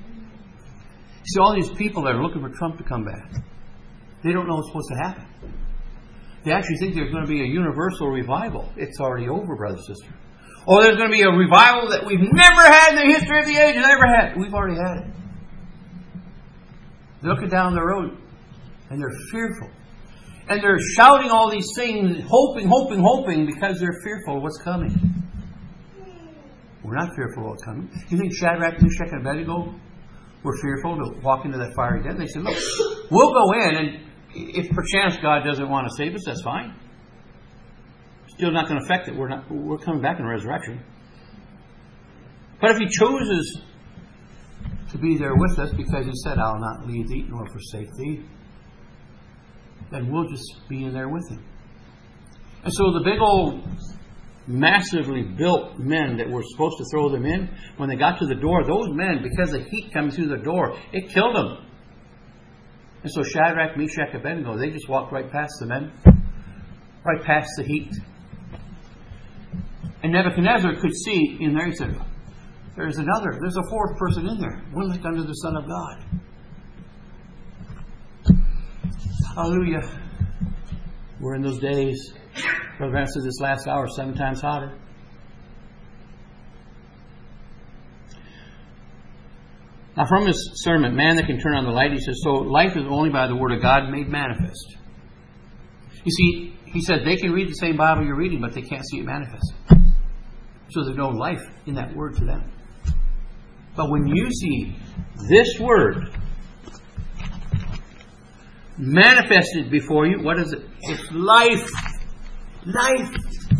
See, all these people that are looking for Trump to come back, they don't know what's supposed to happen. They actually think there's going to be a universal revival. It's already over, brother and sister. Or there's going to be a revival that we've never had in the history of the age, never had. We've already had it. They're looking down the road, and they're fearful. And they're shouting all these things, hoping, hoping, hoping, because they're fearful of what's coming. We're not fearful of what's coming. You think Shadrach, Meshach, and Abednego were fearful to walk into that fiery den? They said, look, we'll go in, and if perchance God doesn't want to save us, that's fine. Still not going to affect it. We're not. We're coming back in resurrection. But if He chooses to be there with us because He said, I'll not leave thee nor forsake thee, then we'll just be in there with Him. And so the big old massively built men that were supposed to throw them in, when they got to the door, those men, because the heat coming through the door, it killed them. And so Shadrach, Meshach, and Abednego, they just walked right past the men, right past the heat. And Nebuchadnezzar could see in there, he said, there's another, there's a fourth person in there, one like unto the Son of God. Hallelujah. We're in those days. Brother Vance said this last hour, seven times hotter. Now from his sermon, Man That Can Turn on the Light, he says, so life is only by the Word of God made manifest. You see, he said they can read the same Bible you're reading, but they can't see it manifest. So there's no life in that Word to them. But when you see this Word manifested before you, what is it? It's life. Life.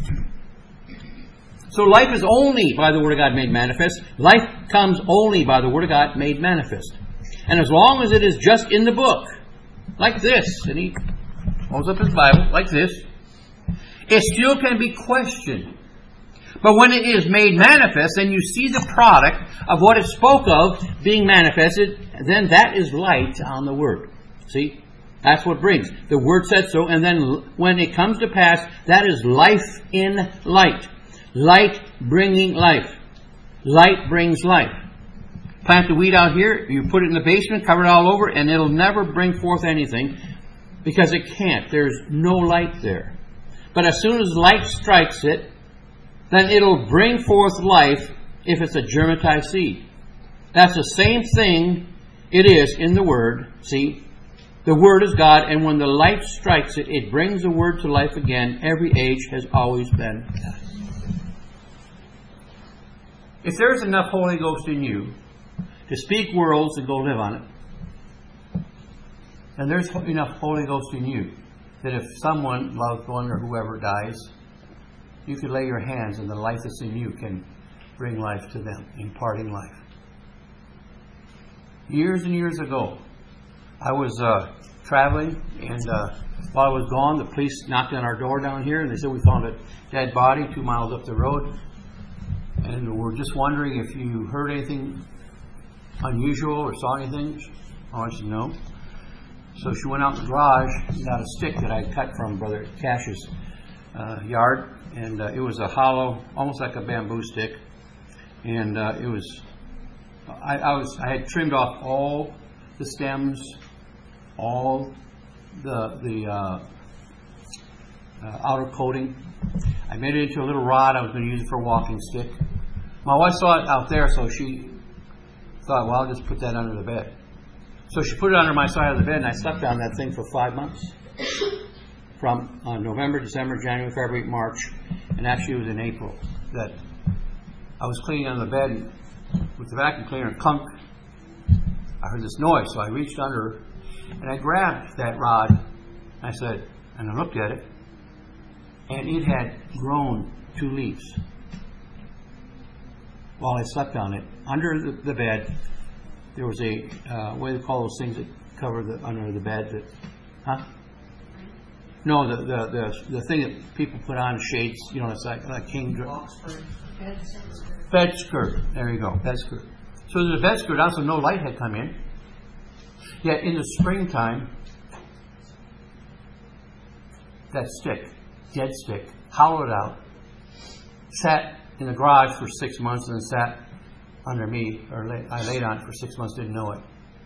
So life is only by the Word of God made manifest. Life comes only by the Word of God made manifest. And as long as it is just in the book, like this, and he holds up his Bible, like this, it still can be questioned. But when it is made manifest, and you see the product of what it spoke of being manifested, then that is light on the Word. See? That's what brings. The Word said so, and then when it comes to pass, that is life in light. Light bringing life. Light brings life. Plant the weed out here, you put it in the basement, cover it all over, and it'll never bring forth anything because it can't. There's no light there. But as soon as light strikes it, then it'll bring forth life if it's a germatized seed. That's the same thing it is in the Word. See, the Word is God, and when the light strikes it, it brings the Word to life again. Every age has always been that. If there's enough Holy Ghost in you to speak worlds and go live on it, and there's enough Holy Ghost in you that if someone, loved one or whoever dies, you could lay your hands and the life that's in you can bring life to them, imparting life. Years and years ago, I was uh, traveling, and uh, while I was gone, the police knocked on our door down here, and they said we found a dead body two miles up the road. And we're just wondering if you heard anything unusual or saw anything. I want you to know. So she went out in the garage and got a stick that I cut from Brother Cash's uh, yard. And uh, it was a hollow, almost like a bamboo stick. And uh, it was, I, I was, I had trimmed off all the stems, all the, the uh, uh, outer coating. I made it into a little rod. I was going to use it for a walking stick. My wife saw it out there, so she thought, well, I'll just put that under the bed. So she put it under my side of the bed, and I slept on that thing for five months. From uh, November, December, January, February, March, and actually it was in April that I was cleaning on the bed, and with the vacuum cleaner, clunk, I heard this noise, so I reached under, and I grabbed that rod, and I said, and I looked at it, and it had grown two leaves while I slept on it. Under the, the bed, there was a, uh, what do they call those things that cover the under the bed? That, huh? No, the, the the the thing that people put on, shades, you know, it's like, like king... Bed skirt. Bed skirt. There you go, bed skirt. So there's a bed skirt on, so no light had come in. Yet in the springtime, that stick, dead stick, hollowed out, sat in the garage for six months and then sat under me, or lay, I laid on it for six months, didn't know it.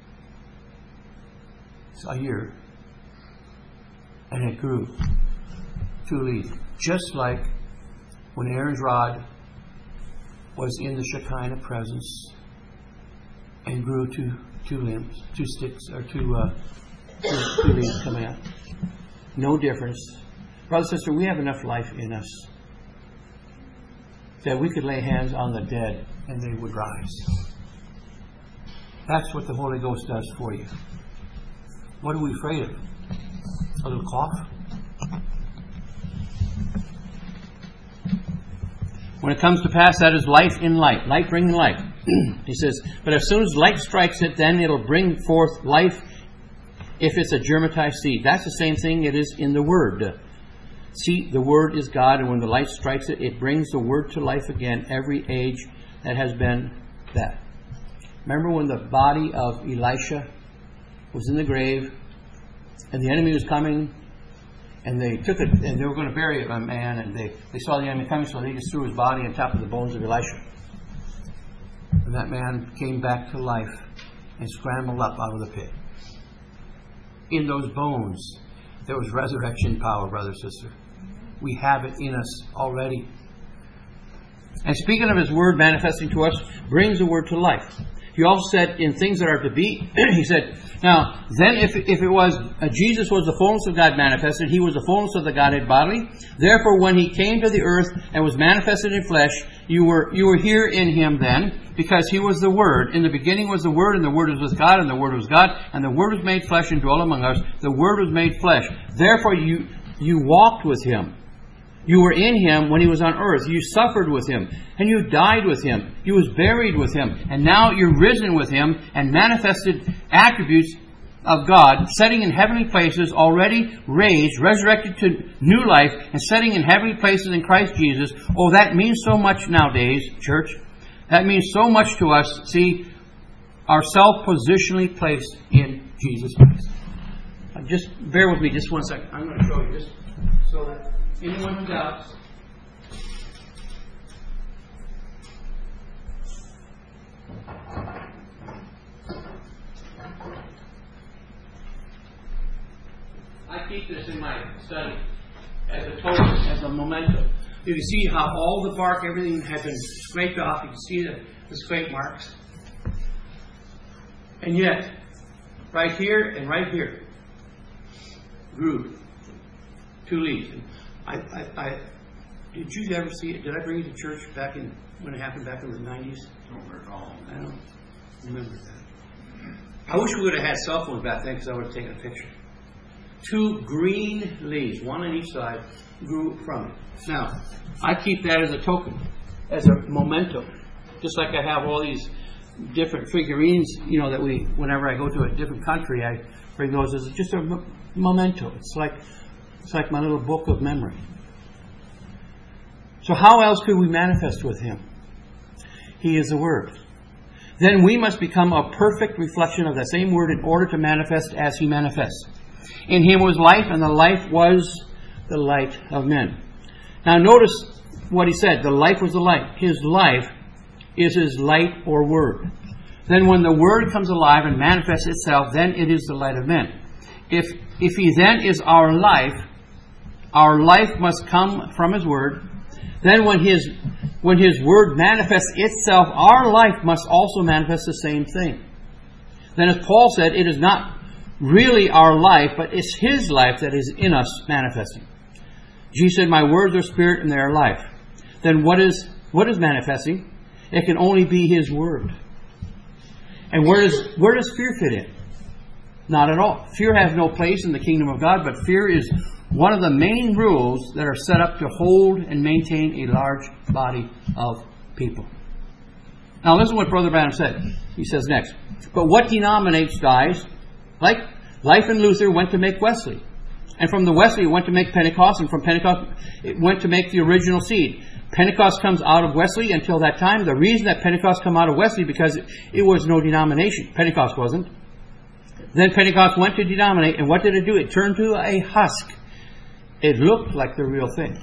It's a year. And it grew two leaves. Just like when Aaron's rod was in the Shekinah presence and grew two two limbs, two sticks, or two, uh, two, two leaves coming out. No difference. Brother, sister, we have enough life in us that we could lay hands on the dead and they would rise. That's what the Holy Ghost does for you. What are we afraid of? A little cough? When it comes to pass, that is life in light. Light bringing life. He says, but as soon as light strikes it, then it'll bring forth life if it's a germatized seed. That's the same thing it is in the Word. See, the Word is God, and when the light strikes it, it brings the Word to life again, every age that has been that. Remember when the body of Elisha was in the grave, and the enemy was coming, and they took it, and they were going to bury a man, and they, they saw the enemy coming, so they just threw his body on top of the bones of Elisha. And that man came back to life and scrambled up out of the pit. In those bones, there was resurrection power, brother, sister. We have it in us already. And speaking of His Word manifesting to us, brings the Word to life. He also said, in things that are to be, He said, now, then if, if it was, uh, Jesus was the fullness of God manifested, He was the fullness of the Godhead bodily. Therefore, when He came to the earth and was manifested in flesh, you were you were here in Him then, because He was the Word. In the beginning was the Word, and the Word was with God, and the Word was God, and the Word was made flesh and dwelt among us. The Word was made flesh. Therefore, you you walked with Him. You were in Him when He was on earth. You suffered with Him. And you died with Him. You was buried with Him. And now you're risen with Him and manifested attributes of God, setting in heavenly places, already raised, resurrected to new life, and setting in heavenly places in Christ Jesus. Oh, that means so much nowadays, church. That means so much to us. See, ourselves positionally placed in Jesus Christ. Just bear with me just one second. I'm going to show you just so that anyone who doubts, keep this in my study as a token, as a memento. You can see how all the bark, everything had been scraped off. You can see the, the scrape marks. And yet, right here and right here, grew two leaves. And I, I, I, did you ever see it? Did I bring you to church back in when it happened back in the nineties? I don't recall. I don't remember that. I wish we would have had cell phones back then because I would have taken a picture. Two green leaves, one on each side, grew from it. Now, I keep that as a token, as a memento. Just like I have all these different figurines, you know, that we, whenever I go to a different country, I bring those as just a m- memento. It's like it's like my little book of memory. So how else could we manifest with Him? He is the Word. Then we must become a perfect reflection of that same Word in order to manifest as He manifests. In Him was life, and the life was the light of men. Now notice what He said. The life was the light. His life is His light or Word. Then when the Word comes alive and manifests itself, then it is the light of men. If if He then is our life, our life must come from His Word. Then when His when His Word manifests itself, our life must also manifest the same thing. Then as Paul said, it is not really our life, but it's His life that is in us manifesting. Jesus said, my words are spirit and they are life. Then what is what is manifesting? It can only be His Word. And where does where does fear fit in? Not at all. Fear has no place in the kingdom of God, but fear is one of the main rules that are set up to hold and maintain a large body of people. Now listen to what Brother Branham said. He says next, but what denominates dies? Like Life in Luther went to make Wesley. And from the Wesley it went to make Pentecost, and from Pentecost it went to make the original seed. Pentecost comes out of Wesley until that time. The reason that Pentecost come out of Wesley because it, it was no denomination. Pentecost wasn't. Then Pentecost went to denominate, and what did it do? It turned to a husk. It looked like the real thing.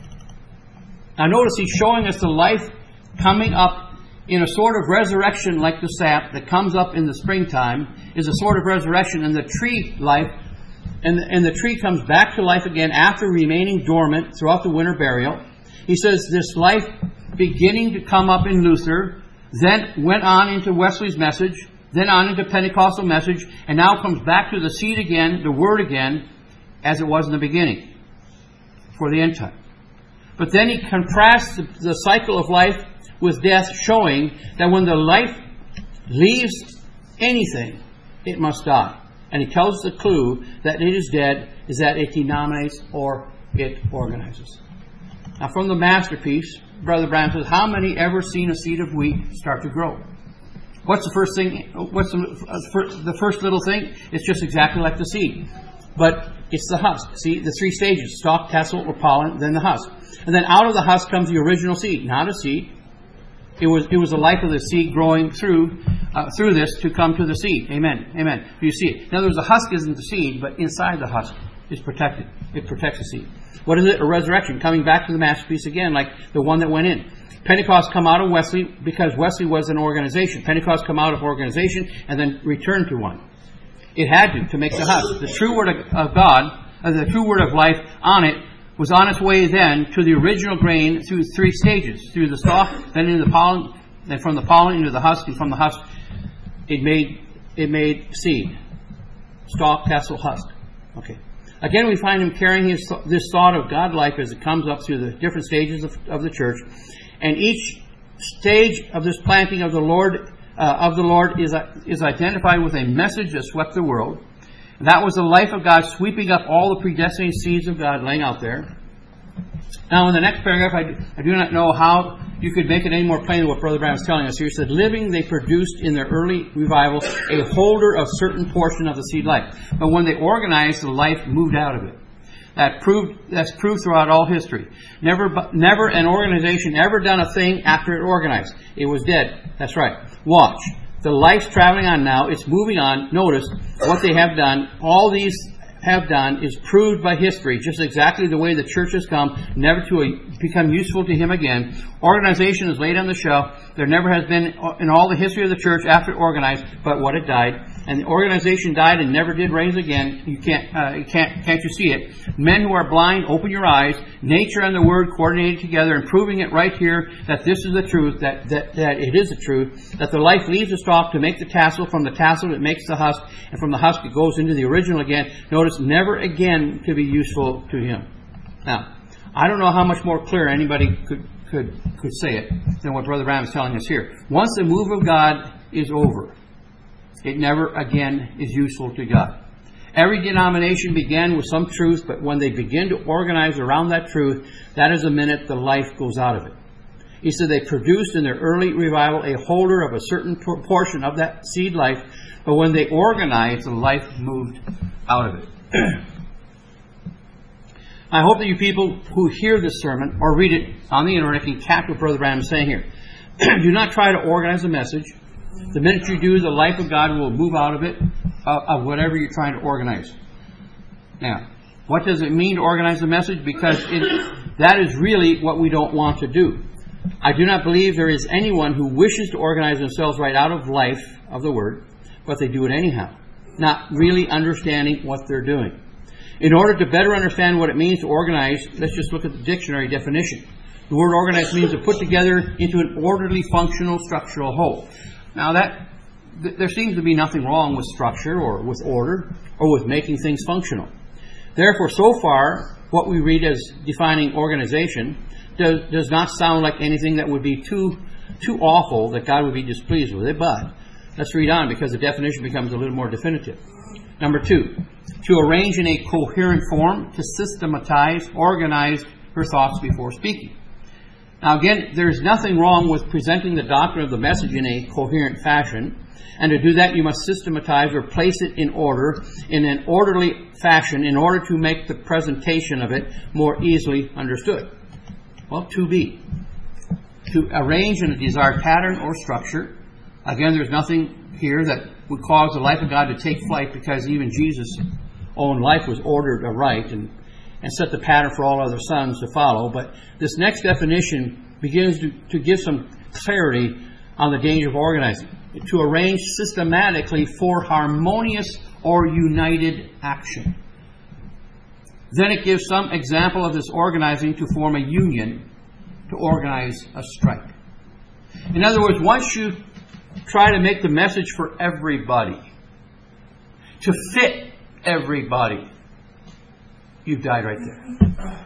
Now notice he's showing us the life coming up in a sort of resurrection like the sap that comes up in the springtime is a sort of resurrection, and the tree life, and the, and the tree comes back to life again after remaining dormant throughout the winter burial. He says this life beginning to come up in Luther, then went on into Wesley's message, then on into Pentecostal message, and now comes back to the seed again, the Word again, as it was in the beginning, for the end time. But then he contrasts the, the cycle of life with death, showing that when the life leaves anything, it must die. And he tells the clue that it is dead is that it denominates or it organizes. Now from the masterpiece, Brother Branham says, how many ever seen a seed of wheat start to grow? What's the first thing? What's the, the first little thing? It's just exactly like the seed. But it's the husk. See, the three stages: stalk, tassel, or pollen, then the husk. And then out of the husk comes the original seed. Not a seed. It was it was the life of the seed growing through uh, through this to come to the seed. Amen. Amen. You see it. In other words, the husk isn't the seed, but inside the husk is protected. It protects the seed. What is it? A resurrection. Coming back to the masterpiece again, like the one that went in. Pentecost come out of Wesley because Wesley was an organization. Pentecost come out of organization and then return to one. It had to, to make the husk. The true word of God, uh, the true word of life on it, was on its way then to the original grain through three stages. Through the stalk, then into the pollen, then from the pollen into the husk, and from the husk it made it made seed. Stalk, tassel, husk. Okay. Again, we find him carrying his, this thought of God life as it comes up through the different stages of, of the church. And each stage of this planting of the Lord uh, of the Lord is uh, is identified with a message that swept the world. And that was the life of God sweeping up all the predestinated seeds of God laying out there. Now, in the next paragraph, I do, I do not know how you could make it any more plain than what Brother Branham is telling us here. He said, living, they produced in their early revival a holder of certain portion of the seed life. But when they organized, the life moved out of it. That proved that's proved throughout all history. Never, never an organization ever done a thing after it organized. It was dead. That's right. Watch. The life's traveling on now. It's moving on. Notice what they have done. All these have done is proved by history, just exactly the way the church has come, never to become useful to him again. Organization is laid on the shelf. There never has been in all the history of the church after it organized, but what it died. and the organization died and never did rise again. You can't, uh, you can't, can't you see it? Men who are blind, open your eyes. Nature and the Word coordinated together and proving it right here that this is the truth, that, that, that it is the truth, that the life leaves the stalk to make the tassel, from the tassel it makes the husk, and from the husk it goes into the original again. Notice, never again to be useful to him. Now, I don't know how much more clear anybody could, could, could say it than what Brother Branham is telling us here. Once the move of God is over, it never again is useful to God. Every denomination began with some truth, but when they begin to organize around that truth, that is the minute the life goes out of it. He said they produced in their early revival a holder of a certain portion of that seed life, but when they organized, the life moved out of it. I hope that you people who hear this sermon or read it on the internet can catch what Brother Branham is saying here. Do not try to organize a message. The minute you do, the life of God will move out of it, uh, of whatever you're trying to organize. Now, what does it mean to organize a message? Because it, that is really what we don't want to do. I do not believe there is anyone who wishes to organize themselves right out of life of the Word, but they do it anyhow, not really understanding what they're doing. In order to better understand what it means to organize, let's just look at the dictionary definition. The word organize means to put together into an orderly, functional, structural whole. Now, that th- there seems to be nothing wrong with structure or with order or with making things functional. Therefore, so far, what we read as defining organization does, does not sound like anything that would be too too awful that God would be displeased with it. But let's read on, because the definition becomes a little more definitive. Number two, to arrange in a coherent form, to systematize, organize her thoughts before speaking. Now again, there's nothing wrong with presenting the doctrine of the message in a coherent fashion. And to do that, you must systematize or place it in order, in an orderly fashion, in order to make the presentation of it more easily understood. Well, to be. To arrange in a desired pattern or structure. Again, there's nothing here that would cause the life of God to take flight, because even Jesus' own life was ordered aright and and set the pattern for all other sons to follow. But this next definition begins to, to give some clarity on the danger of organizing. To arrange systematically for harmonious or united action. Then it gives some example of this organizing to form a union, to organize a strike. In other words, once you try to make the message for everybody, to fit everybody, you've died right there.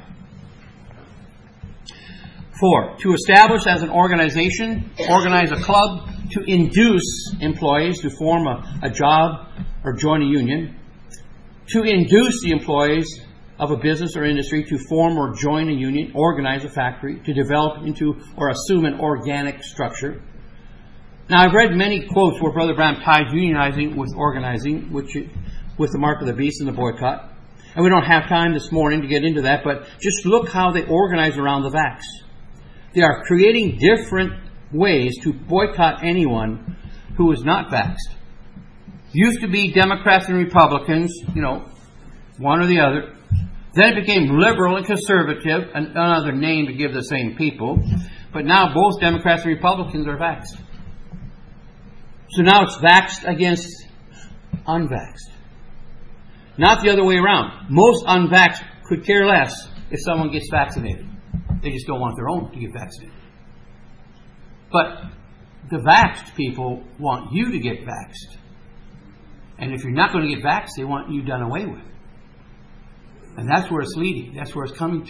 Four, to establish as an organization, organize a club, to induce employees to form a, a job or join a union, to induce the employees of a business or industry to form or join a union, organize a factory, to develop into or assume an organic structure. Now, I've read many quotes where Brother Branham ties unionizing with organizing, which with the mark of the beast and the boycott. And we don't have time this morning to get into that, but just look how they organize around the vax. They are creating different ways to boycott anyone who is not vaxxed. Used to be Democrats and Republicans, you know, one or the other. Then it became liberal and conservative, another name to give the same people. But now both Democrats and Republicans are vaxxed. So now it's vaxxed against unvaxxed. Not the other way around. Most unvaxxed could care less if someone gets vaccinated. They just don't want their own to get vaccinated. But the vaxxed people want you to get vaxxed. And if you're not going to get vaxxed, they want you done away with. And that's where it's leading. That's where it's coming to.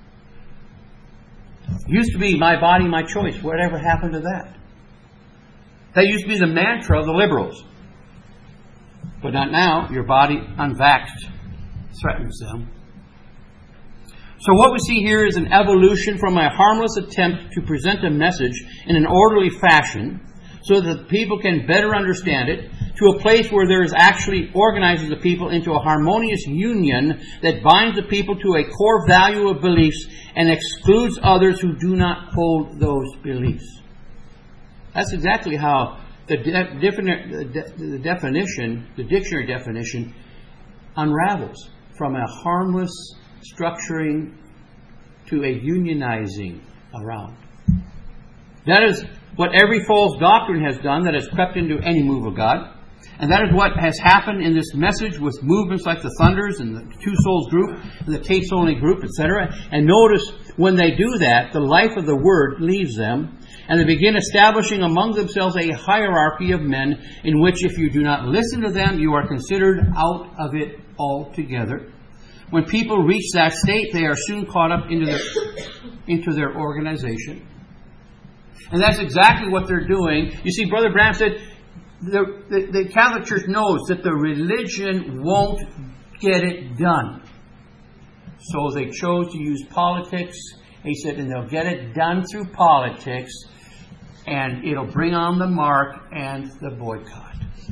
It used to be my body, my choice. Whatever happened to that? That used to be the mantra of the liberals. But not now. Your body, unvaxxed, threatens them. So what we see here is an evolution from a harmless attempt to present a message in an orderly fashion so that people can better understand it, to a place where there is actually organizes the people into a harmonious union that binds the people to a core value of beliefs and excludes others who do not hold those beliefs. That's exactly how the, de- defini- the definition, the dictionary definition, unravels from a harmless structuring to a unionizing around. That is what every false doctrine has done that has crept into any move of God. And that is what has happened in this message with movements like the Thunders and the Two Souls group and the Taste Only group, et cetera. And notice when they do that, the life of the Word leaves them, and they begin establishing among themselves a hierarchy of men in which if you do not listen to them, you are considered out of it altogether. When people reach that state, they are soon caught up into their, into their organization. And that's exactly what they're doing. You see, Brother Branham said, The, the, the Catholic Church knows that the religion won't get it done. So they chose to use politics. He said, and they'll get it done through politics, and it'll bring on the mark and the boycott.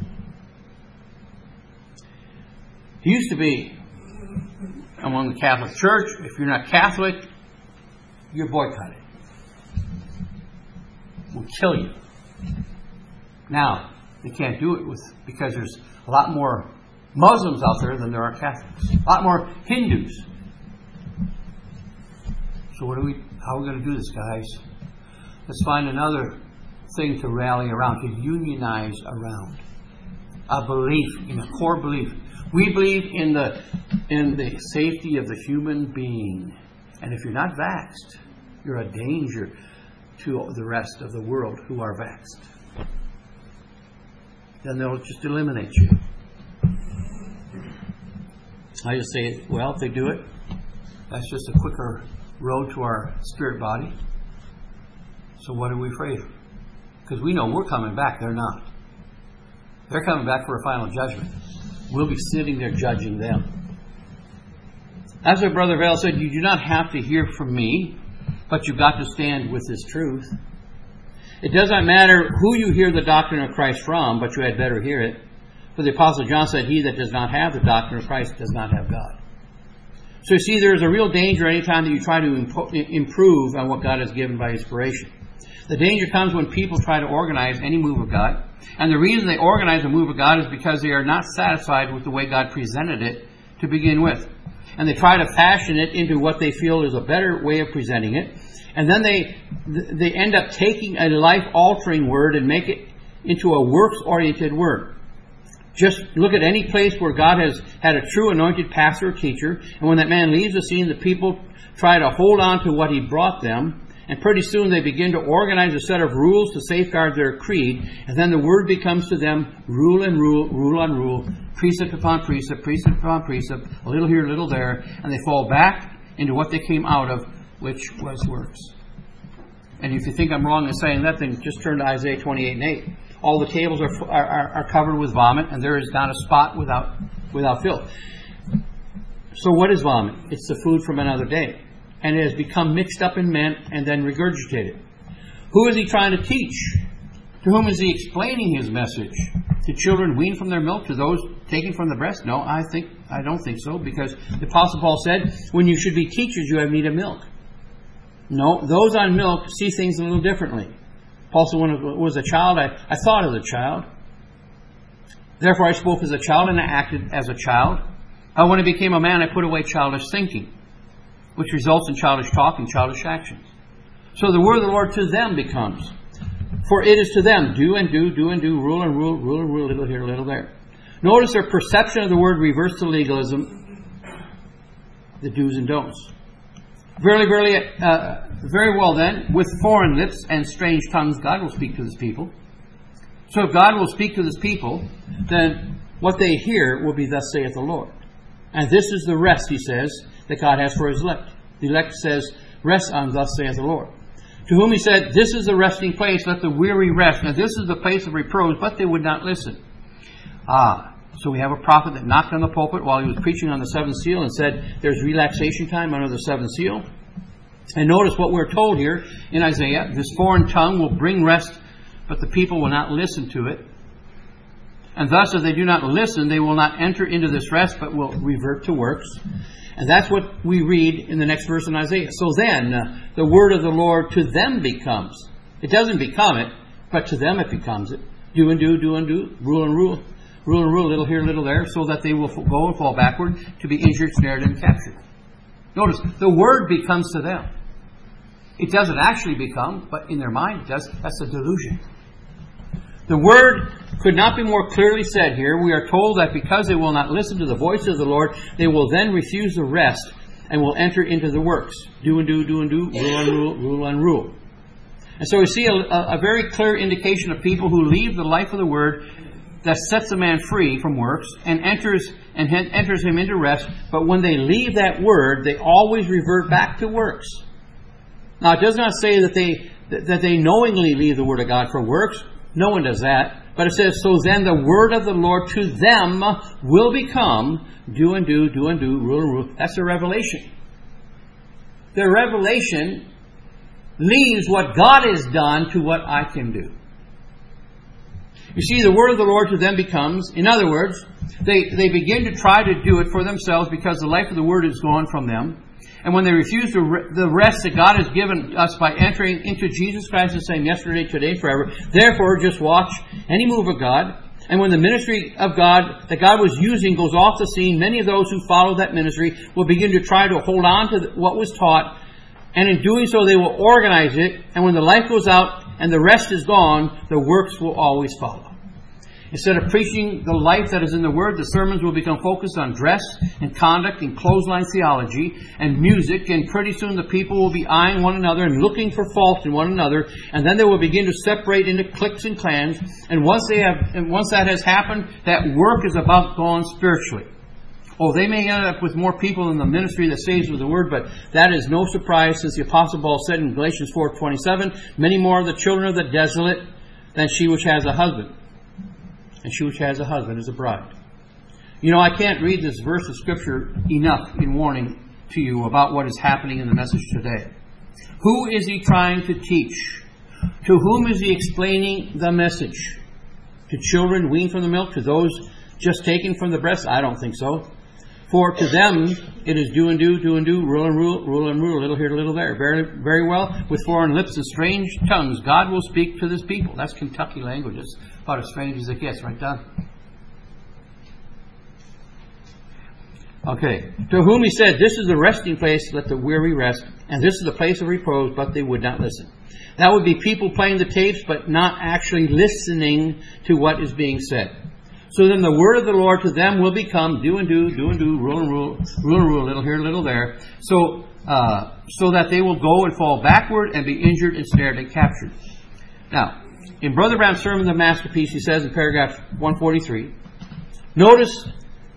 It used to be among the Catholic Church, if you're not Catholic, you're boycotted. We'll kill you. Now, they can't do it with because there's a lot more Muslims out there than there are Catholics. A lot more Hindus. So what do we? How are we going to do this, guys? Let's find another thing to rally around, to unionize around. A belief, in a core belief. We believe in the in the safety of the human being, and if you're not vaxxed, you're a danger to the rest of the world who are vaxxed. Then they'll just eliminate you. I just say, well, if they do it, that's just a quicker road to our spirit body. So what are we afraid of? Because we know we're coming back. They're not. They're coming back for a final judgment. We'll be sitting there judging them. As our Brother Vale said, you do not have to hear from me, but you've got to stand with this truth. It does not matter who you hear the doctrine of Christ from, but you had better hear it. For the Apostle John said, he that does not have the doctrine of Christ does not have God. So you see, there is a real danger anytime that you try to impo- improve on what God has given by inspiration. The danger comes when people try to organize any move of God. And the reason they organize a move of God is because they are not satisfied with the way God presented it to begin with. And they try to fashion it into what they feel is a better way of presenting it. And then they they end up taking a life-altering word and make it into a works-oriented word. Just look at any place where God has had a true anointed pastor or teacher, and when that man leaves the scene, the people try to hold on to what he brought them, and pretty soon they begin to organize a set of rules to safeguard their creed, and then the word becomes to them rule and rule, rule on rule, precept upon precept, precept upon precept, a little here, a little there, and they fall back into what they came out of, which was works. And if you think I'm wrong in saying that, then just turn to Isaiah twenty-eight and eight. All the tables are, are, are covered with vomit, and there is not a spot without without filth. So what is vomit? It's the food from another day. And it has become mixed up in men and then regurgitated. Who is he trying to teach? To whom is he explaining his message? To children weaned from their milk? To those taken from the breast? No, I think I don't think so, because the Apostle Paul said, when you should be teachers, you have need of milk. No, those on milk see things a little differently. Paul said, when I was a child, I, I thought as a child. Therefore I spoke as a child and I acted as a child. And when I became a man, I put away childish thinking, which results in childish talk and childish actions. So the word of the Lord to them becomes, for it is to them, do and do, do and do, rule and rule, rule and rule, little here, little there. Notice their perception of the word reversed to legalism, the do's and don'ts. Verily, verily, uh, very well then, with foreign lips and strange tongues, God will speak to His people. So if God will speak to His people, then what they hear will be, thus saith the Lord. And this is the rest, he says, that God has for His elect. The elect says, rest on, thus saith the Lord. To whom He said, this is the resting place, let the weary rest. Now this is the place of reproach, but they would not listen. Ah, so we have a prophet that knocked on the pulpit while he was preaching on the seventh seal and said, there's relaxation time under the seventh seal. And notice what we're told here in Isaiah, this foreign tongue will bring rest, but the people will not listen to it. And thus, if they do not listen, they will not enter into this rest, but will revert to works. And that's what we read in the next verse in Isaiah. So then, uh, the word of the Lord to them becomes. It doesn't become it, but to them it becomes it. Do and do, do and do, rule and rule. Rule and rule, little here, little there, so that they will go and fall backward to be injured, snared, and captured. Notice, the word becomes to them. It doesn't actually become, but in their mind it does. That's a delusion. The word could not be more clearly said here. We are told that because they will not listen to the voice of the Lord, they will then refuse the rest and will enter into the works. Do and do, do and do, rule and rule, rule and rule. And so we see a, a very clear indication of people who leave the life of the Word that sets a man free from works and enters and enters him into rest. But when they leave that Word, they always revert back to works. Now, it does not say that they that they knowingly leave the Word of God for works. No one does that. But it says, so then the Word of the Lord to them will become do and do, do and do, rule and rule. That's their revelation. Their revelation leaves what God has done to what I can do. You see, the Word of the Lord to them becomes, in other words, they, they begin to try to do it for themselves because the life of the Word is gone from them. And when they refuse the, re- the rest that God has given us by entering into Jesus Christ the same yesterday, today, forever, therefore just watch any move of God. And when the ministry of God that God was using goes off the scene, many of those who follow that ministry will begin to try to hold on to what was taught. And in doing so, they will organize it. And when the life goes out and the rest is gone, the works will always follow. Instead of preaching the life that is in the Word, the sermons will become focused on dress and conduct and clothesline theology and music. And pretty soon the people will be eyeing one another and looking for fault in one another. And then they will begin to separate into cliques and clans. And once they have, and once that has happened, that work is about gone spiritually. Oh, they may end up with more people in the ministry that saves with the Word, but that is no surprise, since the Apostle Paul said in Galatians four twenty-seven, many more are the children of the desolate than she which has a husband. And she which has a husband is a bride. You know, I can't read this verse of Scripture enough in warning to you about what is happening in the message today. Who is he trying to teach? To whom is he explaining the message? To children weaned from the milk? To those just taken from the breast? I don't think so. For to them it is do and do, do and do, rule and rule, rule and rule, little here, little there. Very, very well. With foreign lips and strange tongues, God will speak to this people. That's Kentucky language. It's about as strange as it gets, right, Don? Okay. To whom he said, this is the resting place, let the weary rest, and this is the place of repose, but they would not listen. That would be people playing the tapes, but not actually listening to what is being said. So then the word of the Lord to them will become do and do, do and do, rule and rule, rule and rule, little here, little there. So uh, so that they will go and fall backward and be injured and snared and captured. Now, in Brother Brown's sermon, The Masterpiece, he says in paragraph one forty-three, notice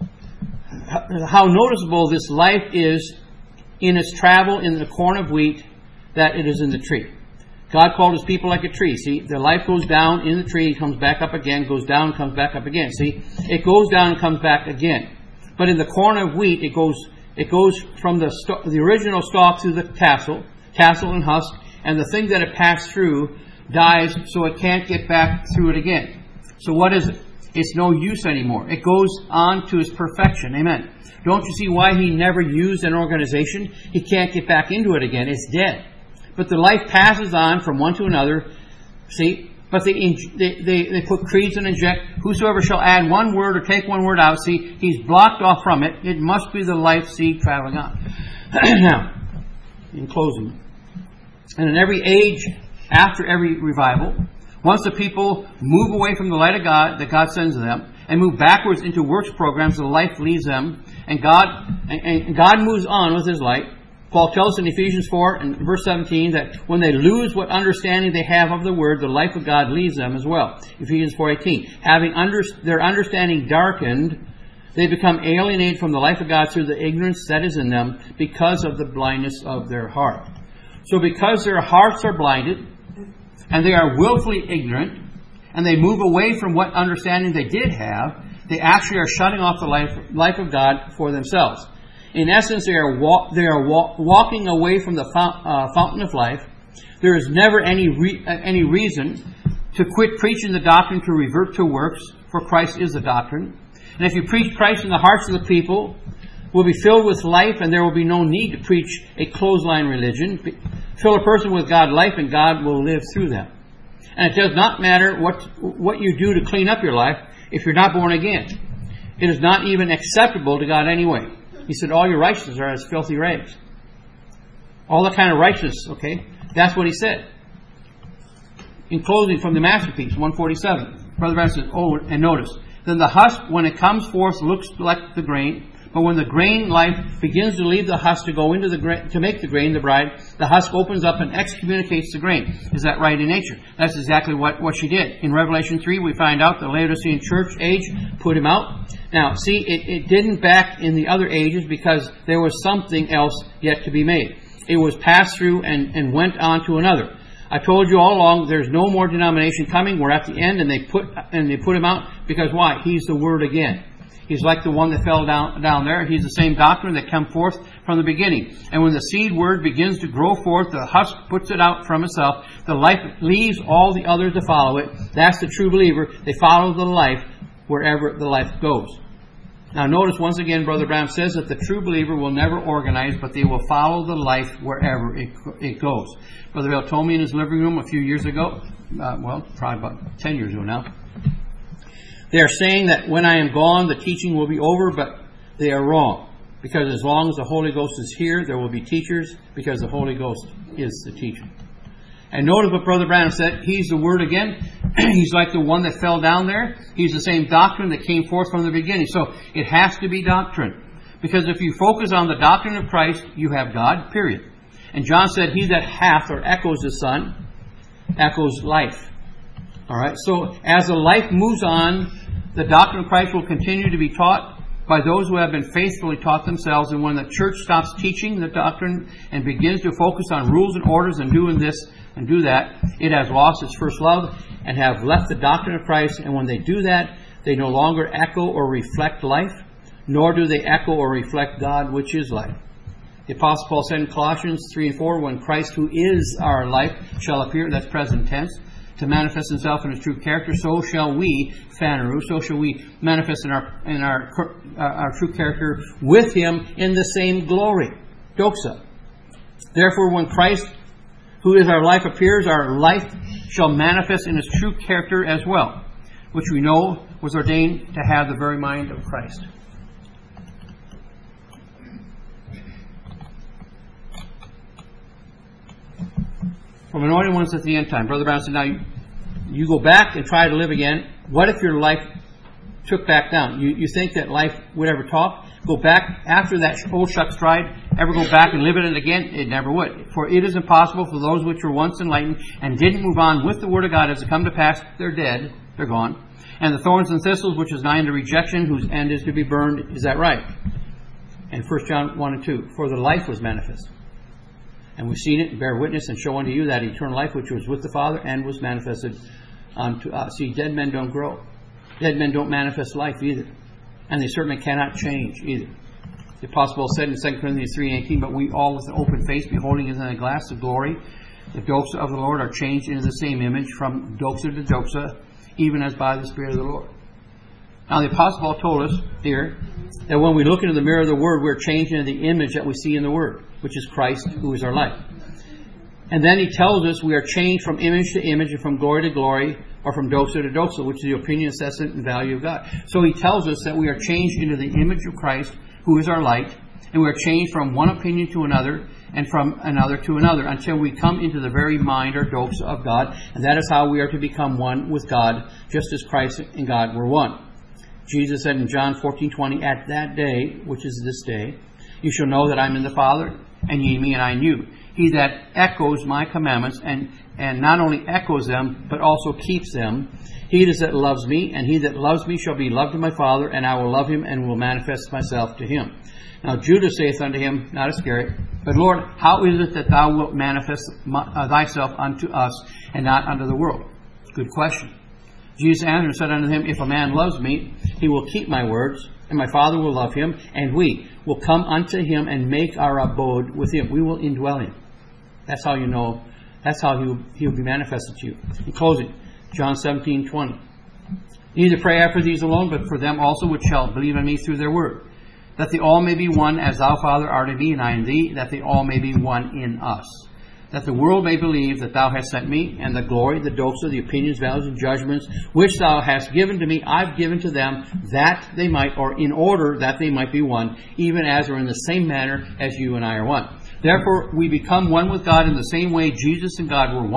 how noticeable this life is in its travel in the corn of wheat that it is in the tree. God called his people like a tree. See, the life goes down in the tree, comes back up again, goes down, comes back up again. See, it goes down and comes back again. But in the corn of wheat, it goes it goes from the st- the original stalk through the tassel, tassel and husk, and the thing that it passed through dies, so it can't get back through it again. So what is it? It's no use anymore. It goes on to its perfection. Amen. Don't you see why he never used an organization? He can't get back into it again. It's dead. But the life passes on from one to another. See? But they, they, they, they put creeds and inject, whosoever shall add one word or take one word out. See, he's blocked off from it. It must be the life seed traveling on. Now, in closing, and in every age, after every revival, once the people move away from the light of God that God sends to them and move backwards into works programs, the life leaves them, and God and, and God moves on with his light. Paul tells us in Ephesians four and verse seventeen that when they lose what understanding they have of the Word, the life of God leaves them as well. Ephesians four eighteen. Having under, their understanding darkened, they become alienated from the life of God through the ignorance that is in them because of the blindness of their heart. So because their hearts are blinded, and they are willfully ignorant, and they move away from what understanding they did have, they actually are shutting off the life, life of God for themselves. In essence, they are wa- they are wa- walking away from the fount- uh, fountain of life. There is never any re- uh, any reason to quit preaching the doctrine to revert to works, for Christ is the doctrine. And if you preach Christ in the hearts of the people, will be filled with life, and there will be no need to preach a clothesline religion. Fill a person with God's life, and God will live through them. And it does not matter what what you do to clean up your life if you're not born again. It is not even acceptable to God anyway. He said, all your righteousness are as filthy rags. All that kind of righteousness, okay? That's what he said. In closing, from the Masterpiece, one forty-seven. Brother Branham says, oh, and notice, then the husk, when it comes forth, looks like the grain. But when the grain life begins to leave the husk to go into the grain, to make the grain, the bride, the husk opens up and excommunicates the grain. Is that right in nature? That's exactly what, what she did. In Revelation three, we find out the Laodicean church age put him out. Now, see, it, it didn't back in the other ages because there was something else yet to be made. It was passed through and, and went on to another. I told you all along, there's no more denomination coming. We're at the end, and they put and they put him out because why? He's the Word again. He's like the one that fell down down there. He's the same doctrine that came forth from the beginning. And when the seed word begins to grow forth, the husk puts it out from itself. The life leaves all the others to follow it. That's the true believer. They follow the life wherever the life goes. Now notice once again, Brother Branham says that the true believer will never organize, but they will follow the life wherever it, it goes. Brother Bell told me in his living room a few years ago, uh, well, probably about ten years ago now, they are saying that when I am gone, the teaching will be over, but they are wrong. Because as long as the Holy Ghost is here, there will be teachers, because the Holy Ghost is the teacher. And notice what Brother Branham said. He's the Word again. He's like the one that fell down there. He's the same doctrine that came forth from the beginning. So it has to be doctrine. Because if you focus on the doctrine of Christ, you have God, period. And John said, he that hath or echoes the Son, echoes life. All right. So as the life moves on, the doctrine of Christ will continue to be taught by those who have been faithfully taught themselves. And when the church stops teaching the doctrine and begins to focus on rules and orders and doing this and do that, it has lost its first love and have left the doctrine of Christ. And when they do that, they no longer echo or reflect life, nor do they echo or reflect God, which is life. The Apostle Paul said in Colossians three and four, when Christ, who is our life, shall appear, that's present tense, to manifest himself in his true character, so shall we, Phaneru, so shall we manifest in our in our uh, our true character with him in the same glory. Doxa. Therefore, when Christ, who is our life, appears, our life shall manifest in his true character as well, which we know was ordained to have the very mind of Christ. From anointed ones at the end time. Brother Brown said, now you, you go back and try to live again. What if your life took back down? You, you think that life would ever talk? Go back after that old shucks tried, ever go back and live in it again? It never would. For it is impossible for those which were once enlightened and didn't move on with the Word of God as it come to pass. They're dead. They're gone. And the thorns and thistles, which is nigh unto rejection, whose end is to be burned. Is that right? And First John one and two. For the life was manifest. And we've seen it, bear witness, and show unto you that eternal life which was with the Father and was manifested unto us. See, dead men don't grow. Dead men don't manifest life either. And they certainly cannot change either. The Apostle Paul said in Second Corinthians three eighteen, but we all with an open face, beholding as in a glass of glory, the doxa of the Lord are changed into the same image from doxa to doxa, even as by the Spirit of the Lord. Now the Apostle Paul told us here that when we look into the mirror of the Word, we're changed into the image that we see in the Word, which is Christ, who is our life. And then he tells us we are changed from image to image and from glory to glory, or from doxa to doxa, which is the opinion, assessment, and value of God. So he tells us that we are changed into the image of Christ, who is our light, and we are changed from one opinion to another, and from another to another, until we come into the very mind or doxa of God. And that is how we are to become one with God, just as Christ and God were one. Jesus said in John fourteen twenty, at that day, which is this day, you shall know that I am in the Father, and ye in me, and I in you. He that echoes my commandments, and, and not only echoes them, but also keeps them, he it is that loves me, and he that loves me shall be loved of my Father, and I will love him, and will manifest myself to him. Now Judas saith unto him, not Iscariot, but Lord, how is it that thou wilt manifest my, uh, thyself unto us, and not unto the world? Good question. Jesus answered and said unto him, if a man loves me, he will keep my words, and my Father will love him, and we will come unto him and make our abode with him. We will indwell him. That's how you know, that's how he'll, he'll be manifested to you. In closing, John seventeen twenty. Neither pray I for these alone, but for them also which shall believe in me through their word, that they all may be one, as thou, Father, art in me, and I in thee, that they all may be one in us. That the world may believe that thou hast sent me, and the glory, the doxa, the opinions, values, and judgments, which thou hast given to me, I've given to them, that they might, or in order that they might be one, even as or in the same manner as you and I are one. Therefore, we become one with God in the same way Jesus and God were one.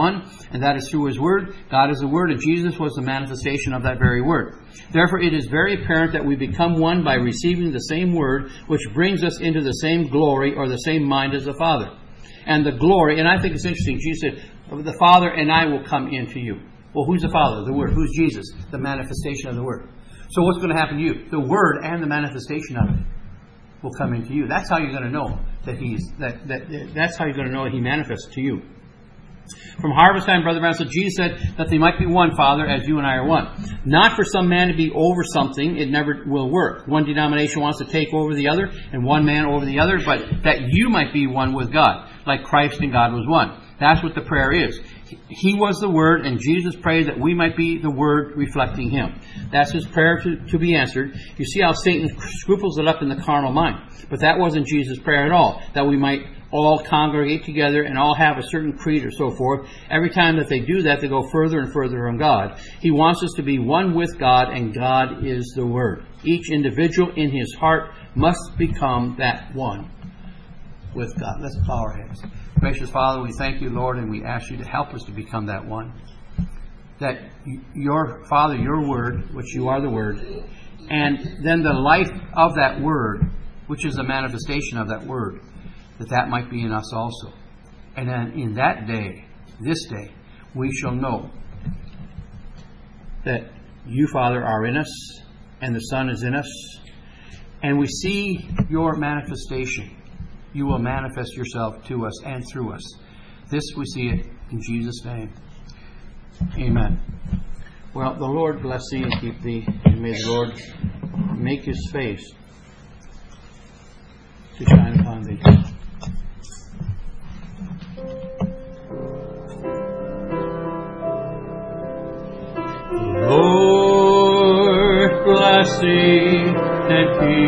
and that is through His Word. God is the Word, and Jesus was the manifestation of that very Word. Therefore, it is very apparent that we become one by receiving the same Word, which brings us into the same glory or the same mind as the Father. And the glory, and I think it's interesting, Jesus said, the Father and I will come into you. Well, who's the Father? The Word. Who's Jesus? The manifestation of the Word. So what's going to happen to you? The Word and the manifestation of it will come into you. That's how you're going to know that He's that that that's how you're going to know that He manifests to you. From harvest time, Brother Brown said, Jesus said that they might be one, Father, as you and I are one. Not for some man to be over something, it never will work. One denomination wants to take over the other, and one man over the other, but that you might be one with God, like Christ and God was one. That's what the prayer is. He was the Word, and Jesus prayed that we might be the Word reflecting Him. That's His prayer to, to be answered. You see how Satan scruples it up in the carnal mind. But that wasn't Jesus' prayer at all, that we might all congregate together and all have a certain creed or so forth. Every time that they do that, they go further and further from God. He wants us to be one with God, and God is the Word. Each individual in his heart must become that one with God. Let's bow our heads. Gracious Father, we thank you, Lord, and we ask you to help us to become that one. That your Father, your Word, which you are the Word, and then the life of that Word, which is the manifestation of that Word, that that might be in us also. And then in that day, this day, we shall know that you, Father, are in us, and the Son is in us, and we see your manifestation. You will manifest yourself to us and through us. This we see it in Jesus' name. Amen. Well, the Lord bless thee and keep thee, and may the Lord make His face to shine upon thee. Lord bless thee and keep